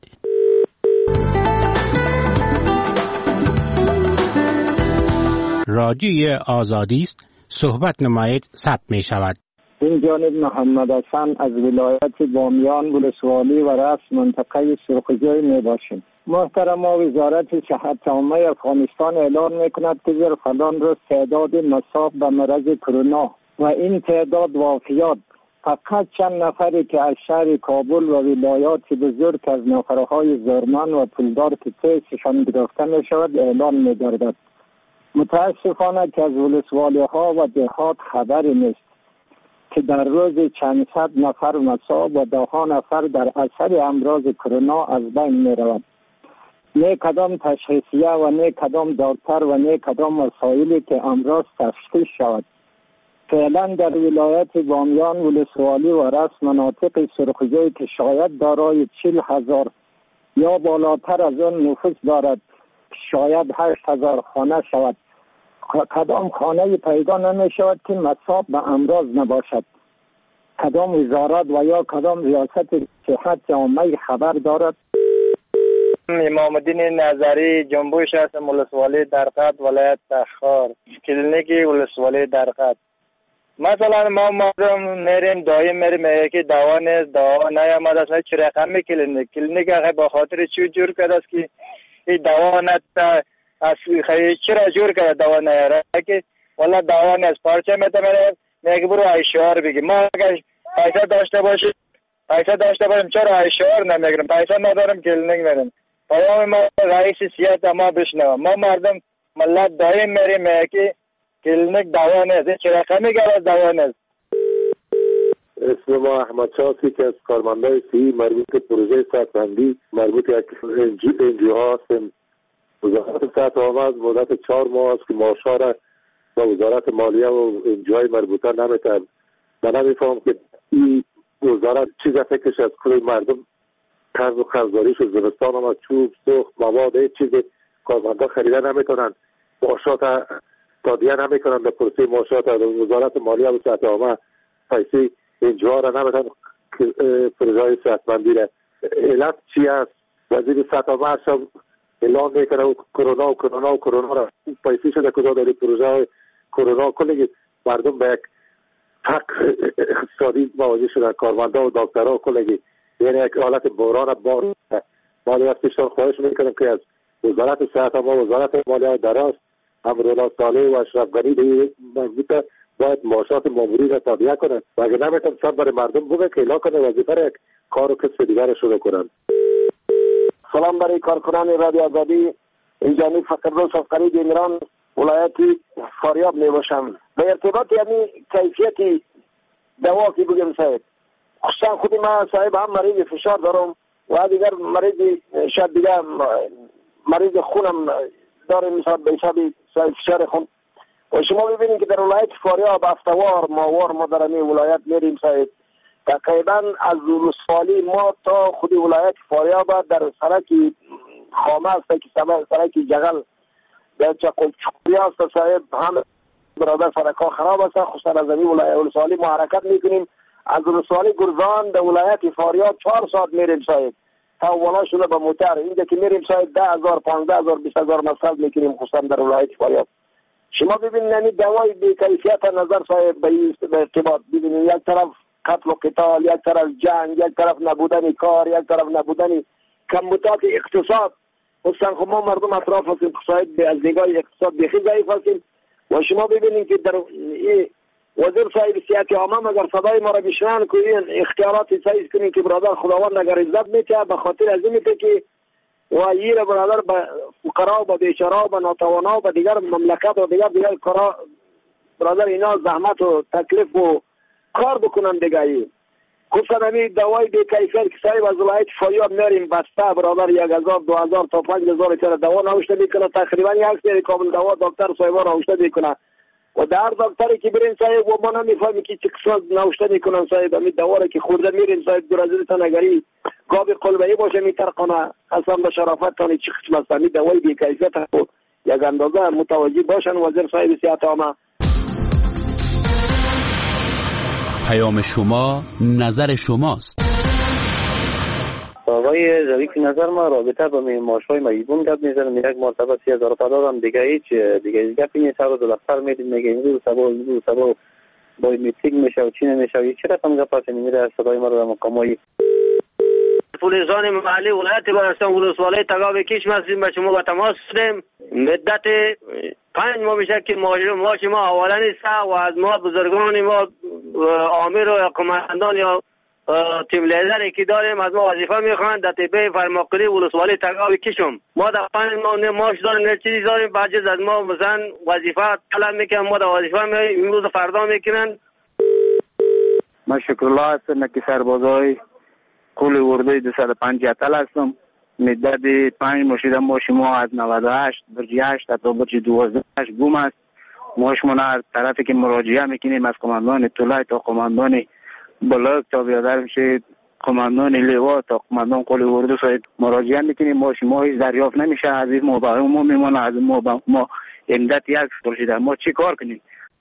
رادیوی آزادی است، صحبت نمایید، ثبت می شود.
این جانب محمد حسن از ولایت بامیان ولسوالی و رأس منطقه سرخجوی می باشیم. محترم وزارت صحت عامه افغانستان اعلان می کند که در فلان روز تعداد مصاب به مرض کرونا و این تعداد وفیات فقط چند نفری که از شهر کابل و ولایات بزرگ از نفرهای زورمند و پولدار که تیزشان گرفته می شود اعلان می گردد. متاسفانه که از ولسوالی ها و دهات خبری نیست که در روز چند صد نفر مصاب و ده ها نفر در اثر امراض کرونا از بین می رود. نه کدام تشخیصیه و نه کدام دکتر و نه کدام مسائلی که امراض تشخیص شود. فعلا در ولایت بامیان ولسوالی و رأس مناطق سرخجوی که شاید دارای چهل هزار یا بالاتر از آن نفوس دارد، شاید هشت هزار خانه شود، کدام خانه پیدا نمی شود که مصاب به امراض نباشد. کدام وزارت و یا کدام ریاست صحت عامه خبر دارد؟
امام الدین نظری جنبوش هستم، ولسوالی درقد ولایت تخار، کلینیکی ولسوالی درقد. مثلا ما مردم میریم دایم میریم یکی دوا نیست، دوا نیامد است، چه رقم کلینیک کلینیک به خاطر چی جور کرده است که این دوا نت از چرا جور کرده دوا نیاره که والا دوا نیست، پارچه میتونه میگه برو اشعار بگی. ما اگر پیسه داشته باشیم پیسه داشته باشیم چرا اشعار نمیگیریم؟ پیسه نداریم کلینیک میریم. پیام ما رئیس سیاست ما بشنوه، ما مردم ملت دایم میریم که کلینیک دوا نیست، چه رقمی گره دوا نیست.
اسم ما احمد شاسی که از کارمندای سی مربوط به پروژه صحتمندی مربوط یک انجیو ها هستیم. وزارت صحت عامه از مدت چهار ماه است که معاشها را با وزارت مالیه و انجیوهای مربوطه نمیتن. من نمیفهم که این وزارت چیز فکرش از کل مردم قرض و قرضداریش و زمستان هم از چوب سوخت مواد هیچ چیز کارمندا خریده نمیتونن، معاشات تادیه نمیکنن به پروسه معاشات. وزارت مالیه و صحت عامه پیسه انجیوها را نمیتن پروژه صحتمندی را. علت چی است؟ وزیر صحت عامه هر اعلان میکنه و کرونا و کرونا و کرونا را پیسه شده کجا داری پروژه کرونا. کلی مردم به یک فقر اقتصادی مواجه شدن، کارمندا و دکترها کلی یعنی یک حالت بحران بار. ما از پیشتر خواهش میکنیم که از وزارت صحت عامه و وزارت مالیه دراز امرالله صالح و اشرف غنی مربوطه باید معاشات ماموری را تادیه کنند و اگر نمیتونن سب برای مردم بگه که اعلان کنه وظیفه را یک کار و کسب دیگر را شروع کنند.
سلام برای کارکنان رادیو آزادی. اینجانی فقرروز افقری دیمران ولایت فاریاب می باشم. به ارتباط یعنی کیفیت دوا که بگم صاحب، خصوصا خودی من صاحب هم مریض فشار دارم و دیگر مریض شاید دیگر مریض خونم داریم مثلا به حساب فشار خون. و شما ببینید که در ولایت فاریاب هفته‌وار ماهوار ما در این ولایت میریم صاحب، تقریبا از ولسوالی ما تا خود ولایت فاریاب در سرک خامه است که سرک جغل در چقلچوری است صاحب، هم برادر سرک ها خراب است. خصوصا از این ولایت ولسوالی ما حرکت میکنیم، از ولسوالی گرزان در ولایت فاریاب چهار ساعت میریم صاحب تا والا شده به موتر. اینجا که میریم صاحب ده هزار پانزده هزار بیست هزار مصرف میکنیم خصوصا در ولایت فاریاب. شما ببینید یعنی دوای بی کیفیت نظر صاحب به ارتباط ببینید، یک طرف قتل و قتال، یک طرف جنگ، یک طرف نبودن کار، یک طرف نبودن کمبودات اقتصاد. خصوصا خب ما مردم اطراف هستیم صاحب از نگاه اقتصاد بیخی ضعیف هستیم. و شما ببینید که در وزیر صاحب صحت عامه اگر صدای ما را بشنوند که این اختیارات سایز کنین که برادر خداوند اگر عزت میده به خاطر از این میده که و یه برادر به فقرا و به بیچاره و به ناتوانا و به دیگر مملکت و دیگر دیگر کارا برادر اینا زحمت و تکلیف و کار بکنن دیگه. خصوصا همین دوای بی کیفیت که صاحب از ولایت فاریاب میریم بسته برادر یک هزار دو هزار تا پنج هزار تا دوا نوشته میکنه، تقریبا یک سری کامل دوا دکتر صاحب نوشته میکنه و در دکتری که برین صاحب و ما نمیفهمیم که چه قسمت نوشته میکنن صاحب. همین دوا را که خورده میرین صاحب درازیتان اگری گاب قلبی باشه میترقونه قسم به شرافت تانی چه قسمت است. همین دوای بی کیفیت خود یک اندازه متوجه باشن وزیر صاحب صحت عامه.
پیام شما نظر شماست.
آقای ظریف نظر ما رابطه با معاش‌های مجبون گپ میزنم، یک مرتبه سی هزار تا دادم دیگه هیچ دیگه گپی نیست. هر روز دفتر میدیم میگه امروز صبح امروز صبح با میتینگ میشه و چی نمیشه. چرا هم گپ هست نمیره صدای ما رو در مقامای
پلیسان محلی ولایت بلوچستان ولسوالی تگاو کش مسیم به شما با تماس شدیم. مدت پنج ماه میشه که معاش ما حواله نیست و از ما بزرگان ما آمیر و کماندان یا تیم لیدری که داریم از ما وظیفه میخوان در تیبه فرماقلی ولسوالی تگاو کشم. ما در پنج ماه معاش داریم نه چیزی داریم، بعد از ما مثلا وظیفه طلب میکنن، ما در وظیفه میریم امروز فردا میکنن.
ما شکرالله هستم که سربازای قول ورده دو صد و پنج اتل هستم. مدت پنج مشیده ماش ما از نود و هشت برج هشت تا برج دوازده گم است. ماش ما هر طرفی که مراجعه میکنیم از قماندان طلای تا قماندان بلاک تا بیادر میشه قماندان لیوا تا قماندان قول ورده صاحب مراجعه میکنیم. ماش ما هیچ دریافت نمیشه. از این ما با ما میمونه از ما با ما امدت یک برشیده. ما چی کار کنیم؟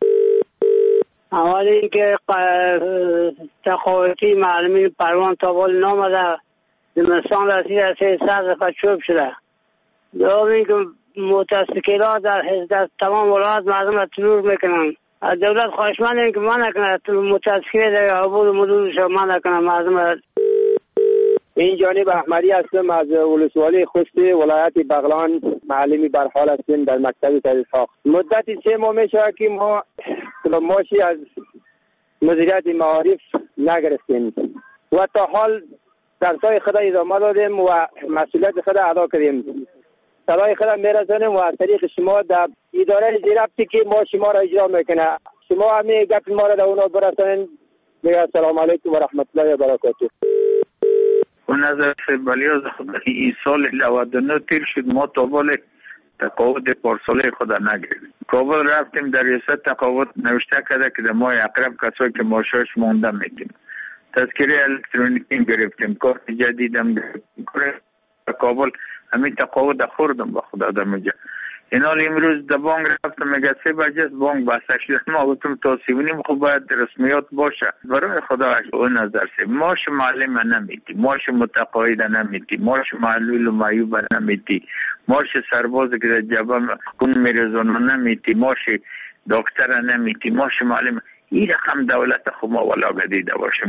اول اینکه تقاوتی معلمین پروان تا بال نامده زمستان رسید از سه دفعه چوب شده. دوم اینکه متاسکیلات در حضرت تمام ولایت مردم را ترور میکنن. از دولت خواهشمند این که منع کنه متاسکیل در عبور مدورش منع کنه مردم را.
این جانب احمدی هستم از ولسوالی خوست ولایت بغلان. معلمی برحال هستیم در مکتب تحصیل ساخت. مدت سه ماه میشه که ما ماشی از مدیریت معارف نگرفتیم و تا حال درسای خود ادامه دادیم و مسئولیت خود ادا کردیم. صدای خود میرسانیم و از طریق شما در اداره زیرفتی که ما شما را اجرا میکنه شما همین گپ ما را در اونا برسانید. میگه السلام علیکم و رحمت الله و برکاته.
و نظر سیبالی از خود این سال نود و نه تیر شد ما تا بال تقاوت پارساله خود نگریم. کابل رفتیم در ریاست تقاوت نوشته کرده که در ماه اقرب کسایی که ماشاش مونده میگیم تذکره الکترونیکی گرفتیم، کارت جدیدم گرفتیم. کابل همین تقاوت خوردم با خدا در مجا. این حال امروز در بانک رفتم میگه سه بجه بانک بسته شد. ما گفتم تا سی و نیم خب باید رسمیات باشه. برای خدا او نظر سی ماش معلم نمیدی، ماش متقاعد نمیدی، ماش معلول و معیوب نمیدی، ماش سرباز که در جبه خون میرزون نمیدی، ماش دکتر نمیدی، ماش معلم. این رقم دولت خود ما ولا گدیده باشم.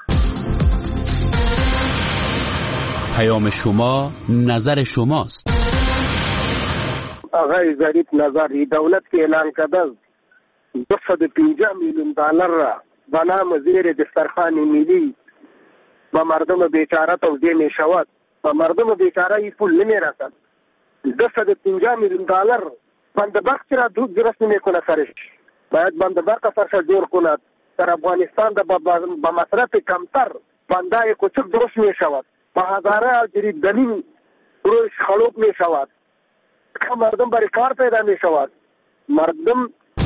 پیام شما نظر شماست.
آقای ظریف نظری دولت که اعلان کرده دو صد و پنجاه میلیون دلار را به نام زیر دسترخوان ملی به مردم بیچاره توزیع می شود و مردم بیچاره این پول نمی رسد. دو صد و پنجاه میلیون دلار بندبرق چرا دود درست نمی کنه سرش؟ باید بندبرق سرش جور کند. در افغانستان به مصرف کمتر بندای کوچک درست می شود. با هزاره جریب دنین روش خلوب می شود.
مردم برای کار پیدا می شود. مردم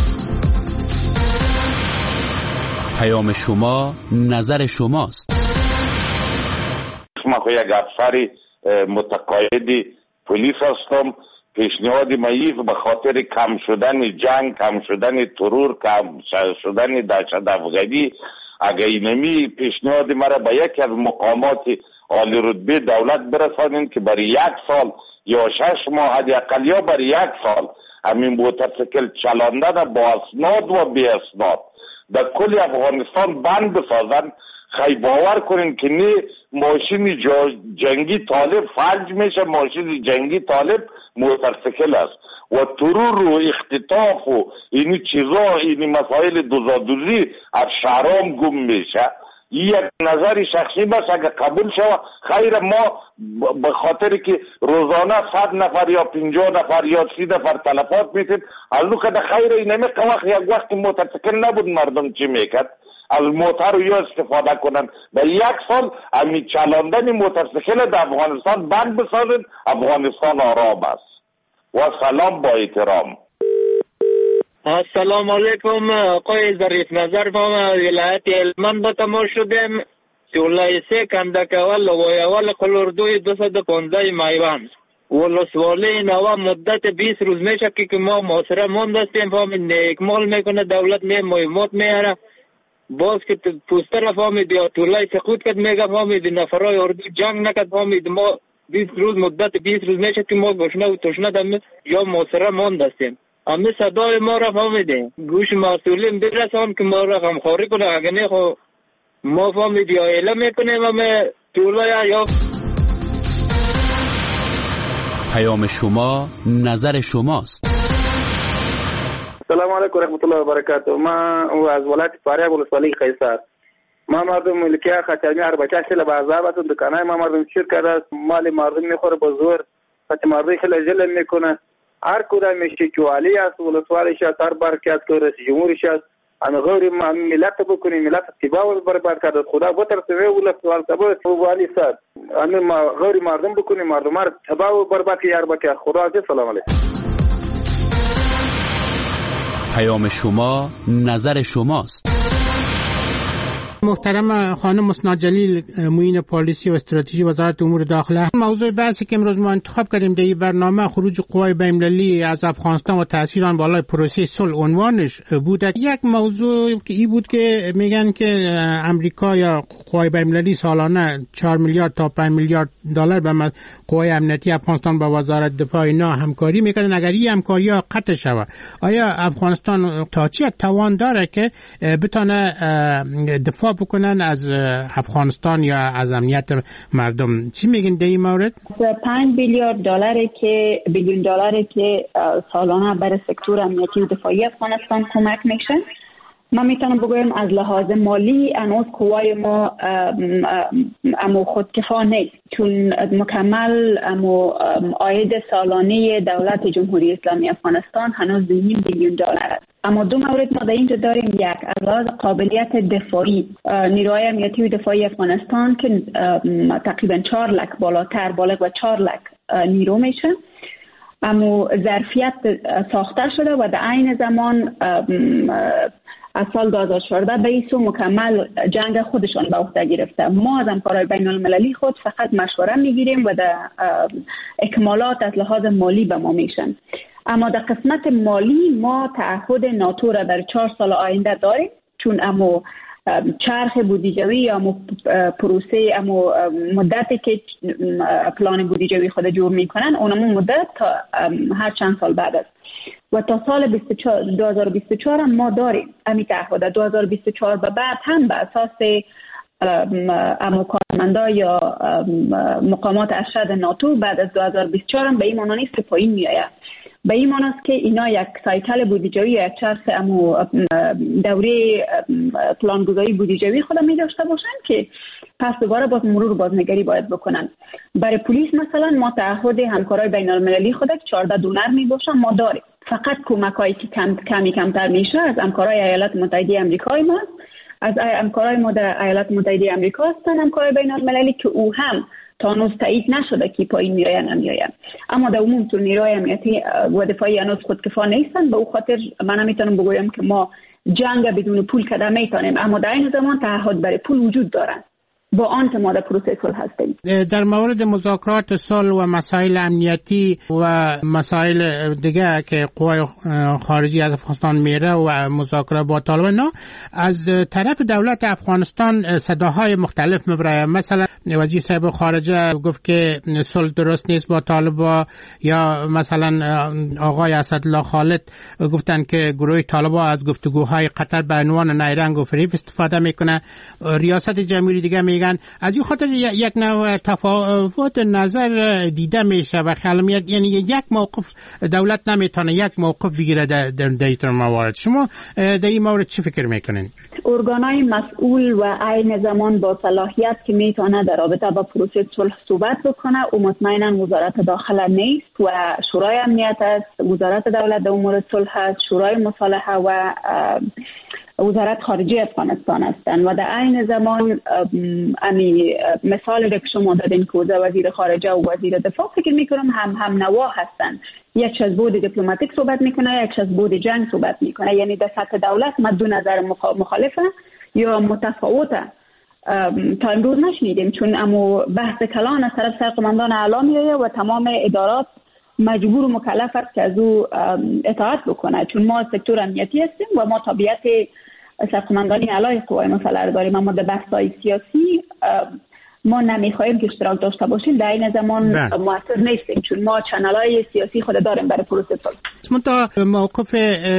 پیام شما نظر شماست.
من خو یک افسر متقاعد پلیس هستم. پیشنهاد من به خاطر کم شدن جنگ، کم شدن ترور، کم شدن دهشت افغانی، اگر اینمی پیشنهاد مرا به یکی از مقامات عالی رتبه دولت برسانید که برای یک سال یا شش ماه حداقل یا برای یک سال همین موتورسیکل چلاندن با اسناد و بی اسناد در کل افغانستان بند بسازن. خیلی باور کنین که نه ماشین جنگی طالب فلج میشه، ماشین جنگی طالب موتورسیکل است و ترور و اختطاف و اینی چیزا، اینی مسائل دوزادوزی از شهرام گم میشه. یک نظر شخصی بس اگر قبول شود خیر. ما به خاطر که روزانه صد نفر یا پنجاه نفر یا سی نفر تلفات میتیم الو که خیر اینمی که وقت یک وقت موتورسیکل نبود مردم چی میکرد؟ از موتر رو یا استفاده کنن. به یک سال امی چلاندن موتورسیکل در افغانستان بند بسازن، افغانستان آرام است. و سلام با احترام.
السلام علیکم. آقای ظریف نظر ما ولایت هلمند به تماس شدیم. سوله سه کندکول و اول قلوردوی دو صد و پانزده میوان ولسوالی نوا مدت بیست روز میشه که ما محاصره مانده هستیم. فهمید اکمال میکنه دولت، نه مهمات میاره. باز که پوستر فهمید یا طولای سقوط کد میگه فهمید نفرای اردو جنگ نکد. فهمید ما بیست روز مدت بیست روز میشه که ما گشنه و تشنه دم یا محاصره مانده هستیم. امی صدای ما را فهمیده گوش مسئولین برسان که ما را غمخواری کنه. اگر نه خو ما فهمید یا اعله میکنیم امی طولای یا.
پیام شما نظر شماست.
سلام علیکم رحمت الله و برکاته. ما از ولایت فاریاب ولسوالی قیصر. ما مردم ملکیه خطرمی اربچه شل بازار هستند. دکانای ما مردم شرکت است. مال مردم میخوره به زور. خط مردم خیلی جلل میکنه. هر کدام میشه که والی است ولسوالی شد، هر برکت که رئیس جمهوری شد، اما غیر ملت بکنیم، ملت اتباع و برباد کرد. خدا بترسه ولسوالی تبع والی صد اما غیر مردم بکنیم، مردم هر تباہ و برباد که یار بکه. خدا حافظ. سلام علیکم.
پیام شما نظر شماست.
محترم خانم مسنا جلیل، معین پالیسی و استراتژی وزارت امور داخله، موضوع بحثی که امروز ما انتخاب کردیم در این برنامه خروج قوای بین‌المللی از افغانستان و تاثیر آن بالای پروسه صلح عنوانش بود. یک موضوع که این بود که میگن که امریکا یا قوای بین‌المللی سالانه چهار میلیارد تا پنج میلیارد دلار به قوای امنیتی افغانستان با وزارت دفاع اینا همکاری میکنن. اگر این همکاری ها قطع شود آیا افغانستان تا چه توان داره که بتونه دفاع بکنن از افغانستان یا از امنیت مردم؟ چی میگین در این مورد؟
پنج میلیارد دلاری که بیلیون دلاری که سالانه برای سکتور امنیتی و دفاعی افغانستان کمک میشه. ما میتونم بگویم از لحاظ مالی هنوز قوای ما امو خودکفا نیست، چون مکمل امو عاید سالانه دولت جمهوری اسلامی افغانستان هنوز نیم بیلیون دلار است. اما دو مورد ما در اینجا داریم. یک، از لحاظ قابلیت دفاعی نیروهای امنیتی و دفاعی افغانستان که تقریبا چهار لک بالاتر بالغ و چهار لک نیرو میشه، اما ظرفیت ساخته شده و در عین زمان از سال دو هزار و چهارده به ایسو مکمل جنگ خودشان به عهده گرفته. ما از همکارای بین المللی خود فقط مشوره میگیریم و در اکمالات از لحاظ مالی به ما میشن. اما در قسمت مالی ما تعهد ناتو را در چهار سال آینده داریم، چون امو چرخ بودجوی یا امو پروسه امو مدتی که پلان بودجوی خود جور میکنن اونمو مدت تا هر چند سال بعد است و تا سال دو هزار و بیست و چهار هم ما داریم امی تعهد. دو هزار و بیست و چهار به بعد هم به اساس امو کارمندا یا مقامات ارشد ناتو بعد از دو هزار و بیست و چهار هم به این معنی است که پایین میآید. به این معنی است که اینا یک سایکل بودجوی یا یک چرخ امو دوره پلانگذاری بودجوی خود می داشته باشن که پس دوباره باز مرور بازنگری باید بکنن. برای پلیس مثلا ما تعهد همکارای بین المللی خود چهارده دونر می باشن ما داریم. فقط کمکایی که کم کمی کمتر میشه از همکارای ایالات متحده آمریکای ما، از همکارای ما در ایالات متحده آمریکا هستن، همکارای بین المللی که او هم تا هنوز تایید نشده که پایین میآید نمیآید. اما در عموم تو نیروهای امنیتی و دفاعی هنوز خودکفا نیستن. به او خاطر من نمیتونم بگویم که ما جنگ بدون پول کده میتونیم، اما در این زمان تعهد برای پول وجود دارن با آن که ما در پروسه صلح هستیم.
در مورد مذاکرات صلح و مسائل امنیتی و مسائل دیگه که قوای خارجی از افغانستان میره و مذاکره با طالبان، از طرف دولت افغانستان صداهای مختلف میبره. مثلا وزیر صاحب خارجه گفت که صلح درست نیست با طالبان، یا مثلا آقای اسدالله خالد گفتن که گروه طالبان از گفتگوهای قطر به عنوان نیرنگ و فریب استفاده میکنه. ریاست جمهوری دیگه میگن. از این خاطر یک نوع تفاوت نظر دیده میشه و خیلی یعنی یک موقف دولت نمیتونه یک موقف بگیره در در موارد. شما در این مورد چی فکر میکنین؟
ارگانهای مسئول و عین زمان با صلاحیت که میتونه در رابطه با پروسه صلح صحبت بکنه و مطمئنا وزارت داخله نیست و شورای امنیت است، وزارت دولت در امور صلح است، شورای مصالحه و وزارت خارجه افغانستان هستند. و در عین زمان امی مثال که شما دادین که وزیر خارجه و وزیر دفاع فکر میکنم هم هم نوا هستند. یک از بود دیپلماتیک صحبت میکنه، یک از بود جنگ صحبت میکنه. یعنی در سطح دولت ما دو نظر مخالفه یا متفاوته تا امروز نشنیدیم، چون امو بحث کلان از طرف سرقمندان اعلا میایه و تمام ادارات مجبور و مکلف است که از او اطاعت بکنه، چون ما سکتور امنیتی هستیم و ما طبیعت سرقمندانی علیه قوای مسلح داریم. اما در بحث‌های سیاسی ما نمیخوایم که اشتراک داشته باشیم، در این زمان موثر نیستیم، چون ما چنل‌های سیاسی خود داریم برای پروسه صلح.
منتها موقف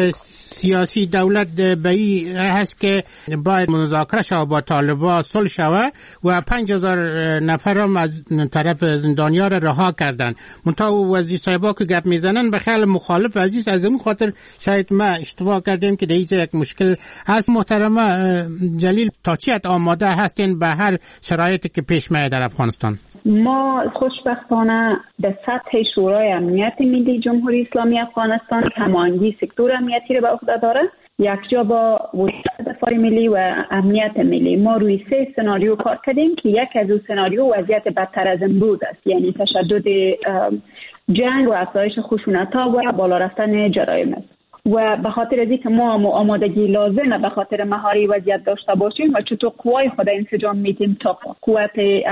سیاسی دولت به این هست که باید مذاکره شود با طالبان، صلح شود و پنج هزار نفر هم از طرف زندانیان را رها کردن. منتها وزیر صاحبا که گپ میزنن به خیلی مخالف عزیز. از اون خاطر شاید ما اشتباه کردیم که در اینجا یک مشکل هست. محترمه جلیل، تا چی حد آماده هستین به هر شرایطی که پیش میاد در افغانستان؟
ما خوشبختانه در سطح شورای امنیت ملی جمهوری اسلامی افغانستان هماهنگی سکتور امنیتی را به عهده داره، یکجا با وزارت دفاع ملی و امنیت ملی. ما روی سه سناریو کار کردیم که یک از اون سناریو وضعیت بدتر از امروز است، یعنی تشدد جنگ و افزایش خشونت‌ها و بالا رفتن جرایم است. و به خاطر از اینکه ما آمادگی لازمه به خاطر مهاری وضعیت داشته باشیم و چطور قوای خود انسجام میتیم تا قوت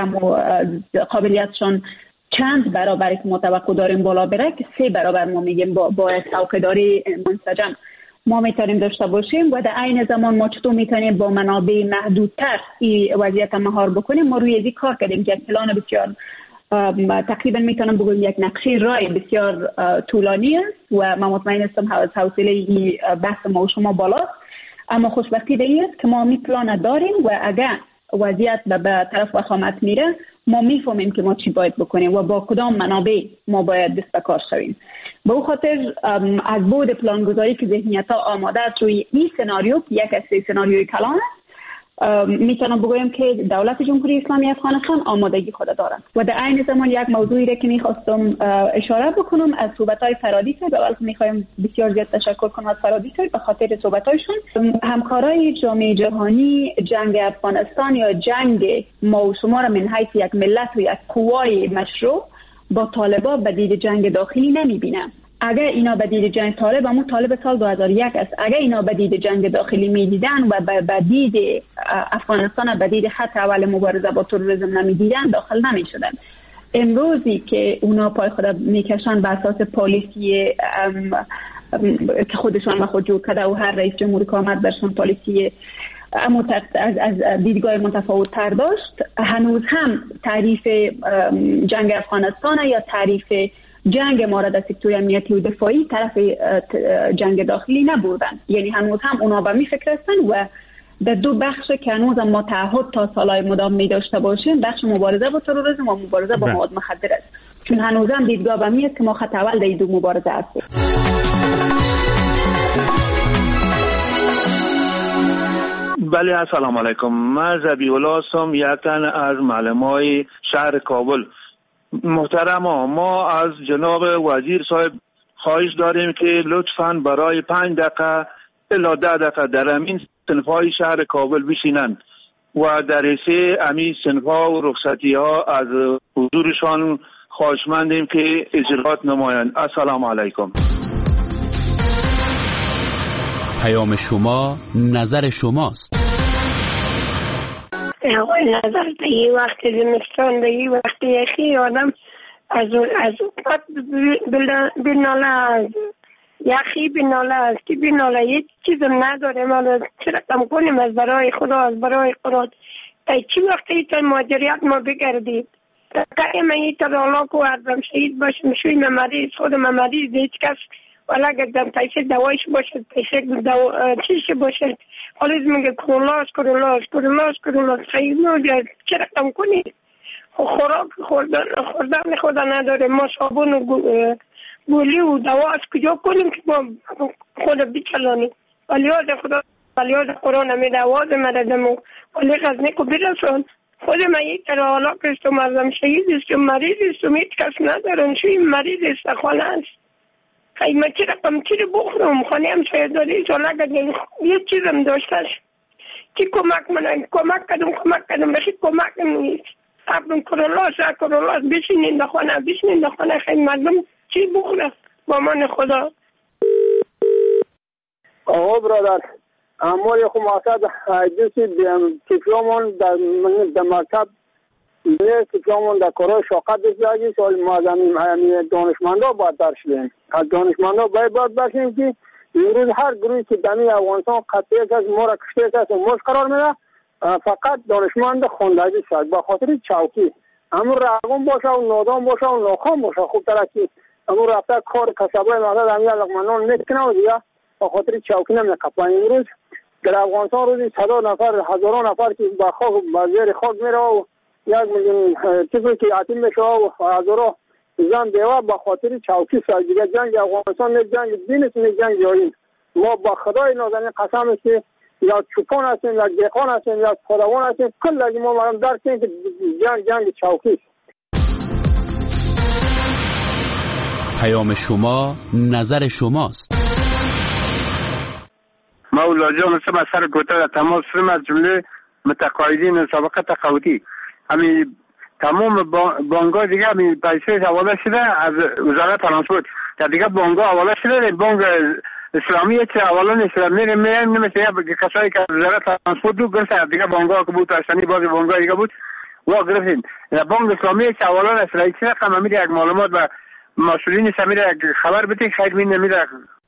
قابلیتشان چند برابر که متوقع داریم بالا بره، که سه برابر ما میگیم با با څوکیداری منسجم ما میتونیم داشته باشیم. و در عین زمان ما چطور میتونیم با منابع محدودتر این وضعیت مهار بکنیم. ما روی این کار کردیم که پلان بسیار تقریبا میتونم بگویم یک نقشه رای بسیار طولانی است و من مطمئن هستم حوصله این بحث ما و شما بالاست. اما خوشبختی به این است که ما می پلان داریم و اگر وضعیت به طرف وخامت میره ما میفهمیم که ما چی باید بکنیم و با کدام منابع ما باید دست به کار شویم. به او خاطر از بود پلانگذاری که ذهنیت ها آماده است روی این سناریو که یک از سه سناریوی کلان است، میتونم بگویم که دولت جمهوری اسلامی افغانستان آمادگی خود دارد. و در عین زمان یک موضوعی را که میخواستم اشاره بکنم از صحبت‌های فرادی صاحب، اول میخوایم بسیار زیاد تشکر کنم از فرادی صاحب به خاطر صحبت‌هایشون. همکارای جامعه جهانی جنگ افغانستان یا جنگ ما و شما را من حیث یک ملت و یک قوای مشروع با طالبان به دید جنگ داخلی نمیبینم. اگر اینا به دید جنگ طالب، همون طالب سال دو هزار و یک است، اگر اینا به دید جنگ داخلی میدیدن و به دید افغانستان به دید خط اول مبارزه با تروریسم نمیدیدن، داخل نمیشدن. امروزی که اونا پای خود میکشن به اساس پالیسی که خودشان و خود جور کرده و هر رئیس جمهوری که آمد برشان پالیسی اما از, از دیدگاه متفاوت تر داشت، هنوز هم تعریف جنگ افغانستان یا تعریف جنگ مورد سکتور امنیتی و دفاعی طرف جنگ داخلی نبودن. یعنی هنوز هم اونا به می فکر هستن و در دو بخش که هنوز ما تعهد تا سالهای مدام می داشته باشیم، بخش مبارزه با تروریسم و مبارزه با مواد مخدر است، چون هنوز هم دیدگاه به می است که ما خط اول در این دو مبارزه هستیم.
بله، السلام علیکم. من ذبیح الله هستم، یک تن از معلمای شهر کابل. محترم، ما از جناب وزیر صاحب خواهش داریم که لطفاً برای پنج دقیقه الی ده دقیقه در همین صنف‌های شهر کابل بشینند. و در حیث امی سنفا و رخصتی ها از حضورشان خواهشمندیم که اجراات نمایند. السلام علیکم.
پیام شما نظر شماست.
آقای نظر به این وقت زمستان به این وقت یخی آدم از از اوقات بناله از یخی بناله از کی بناله یک چیزم نداره. ما چرا کم کنیم از برای خدا از برای خدا تا چی وقت ایتا ماجریت ما بگردید که من ایتا رالا کو ازم شهید باشم شویم مریض خودم مریض هیچ کس ولی اگر دم پیسه دوایش باشد پیسه دو... چیزی باشد حالی میگه کرولاس کرولاس کرولاس کرولاس خیلی نوجد چرا کم کنید خوراک خوردن خوردن خدا نداره. ما صابون و گولی و دوا از کجا کنیم که ما خود بچلانیم. ولی از خدا ولی از قرآن میده آواز مردم و ولی غزنه کو برسون خود من یک تر حالا کشتم مردم شهید استم مریض استم هیچ کس ندارن شوی مریض است خانه است خیلی من چی رقم چی رو بخورم خانه هم شاید داری سالا اگر یه چیزم داشتش کی کمک منن کمک کدوم کمک کدوم بخی کمک نیست اپنون کرولاس کرولاس بشینین در خانه بشینین در خانه خیلی مردم چی بخوره با من خدا.
آقا برادر امور خو ماسد حدیثی تیپلومون در در مکتب نه تیپلومون در کارای شاقت بزنگی سال مازمیم همی دانشمندا باید درشلیم از دانشمندا باید باید برشیم که امروز هر گروهی که دمی افغانستان قطعی از ما را کشته از موش قرار میده فقط دانشمند خوندگی شد با خاطر چوکی امور رقم باشه و نادان باشه و ناخوان باشه خوب ترکی امور رفته کار کسبای مدد همی لقمانان نکنه و دیگه با خاطر چوکی نمی قپن. امروز در افغانستان روزی صدا نفر هزاران نفر که با خاک با زیر خاک میره و یک میلیون چیزی که یتیم میشه و هزاران زن دیوه با خاطر چوکی سر دیگه جنگ افغانستان نه جنگ دین است نه جنگ جایی. ما با خدای نازنین قسم است که یا چوپان هستیم یا دیقان هستیم یا خداوان هستیم کل ما مردم درک کنیم که جنگ جنگ چوکی است.
پیام شما نظر شماست.
مولا جان سم از سر گوته در تمام سرم از جمله متقاعدین سابقه تقاعدی همین تمام بانگ‌ها دیگه همین پیسه حواله شده از وزارت ترانسپورت که دیگه بانگ‌ها حواله شده بانک اسلامی چه حواله نیست میره میره نمیشه کسایی که وزارت ترانسپورت رو گرفته دیگه بانگ‌ها که بود اشتنی بعضی بانگ‌ها دیگه بود و گرفتیم بانک اسلامی چه حواله نیست رئیس رقم میره یک معلومات و مسئولین سمیره خبر بده خیر می نمیره.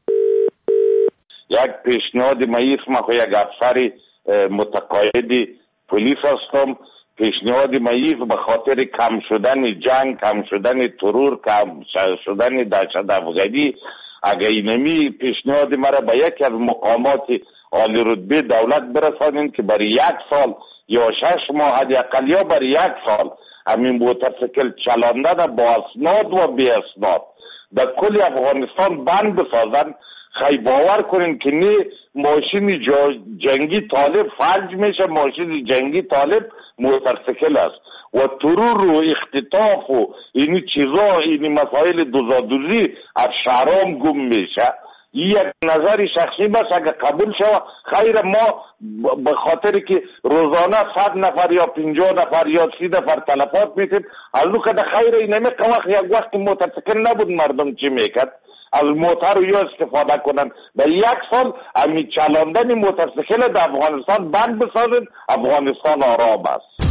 یک پیشنهاد مایف ما خو یک افسر متقاعد پلیس هستم. پیشنهاد مایف به خاطر کم شدن جنگ کم شدن ترور کم شدن دهشت افغانی اگر اینمی پیشنهاد مرا به یکی از مقامات عالی رتبه دولت برسانید که برای یک سال یا شش ماه حداقل یا برای یک سال همین موتورسیکل چلاندن با اسناد و بی اسناد در کل افغانستان بند بسازن. خیلی باور کنین که نه ماشین جنگی طالب فرج میشه ماشین جنگی طالب موتورسیکل است و ترور و اختطاف و اینی چیزا اینی مسائل دوزادوزی از شهرام گم میشه. یک نظر شخصی بس اگر قبول شود خیر ما به خاطر که روزانه صد نفر یا پنجاه نفر یا سی نفر تلفات میتیم از او که خیر اینمی که وقت یک وقت موتورسیکل نبود مردم چی میکرد از موتر رو یا استفاده کنن به یک سال امی چلاندن موتورسیکل در افغانستان بند بسازید افغانستان آرام است.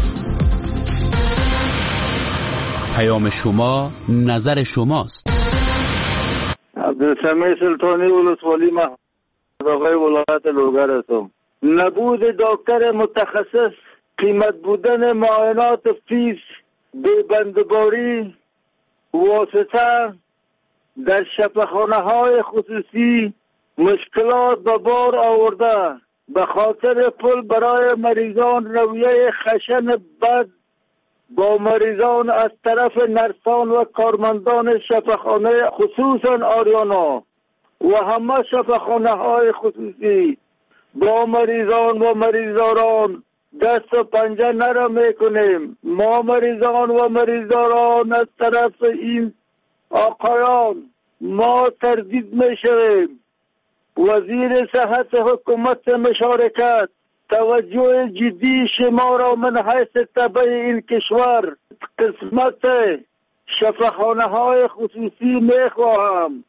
پیام شما نظر شماست.
عبدالسمیع سلطانی ولسوالی آقای ولایت لوگر هستم. نبود دکتر متخصص، قیمت بودن معاینات فیس، بندباری واسطه در شفاخانه های خصوصی مشکلات به بار آورده. به خاطر پول برای مریضان رویه خشن بد با مریضان از طرف نرسان و کارمندان شفاخانه خصوصا آریانا و همه شفاخانه های خصوصی با مریضان و مریضداران دست و پنجه نرم میکنیم. ما مریضان و مریضداران از طرف این آقایان ما تردید میشویم. وزیر صحت حکومت مشارکت توجه جدی شما را من حیث تبع این کشور قسمت شفاخانه های خصوصی می خواهم.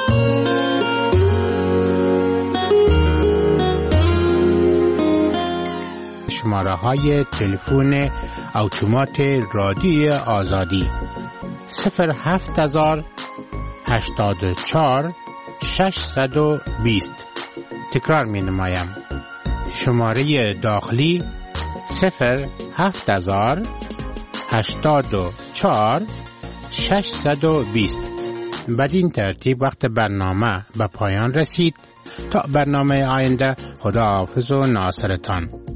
شماره های تلفن اتومات رادیو آزادی صفر هفت هزار هشتاد و چهار ششصد و بیست. تکرار می نمایم. شماره داخلی صفر هفت هزار هشتاد و چهار ششصد و بیست. بدین ترتیب وقت برنامه به پایان رسید. تا برنامه آینده، خدا حافظ و ناصرتان.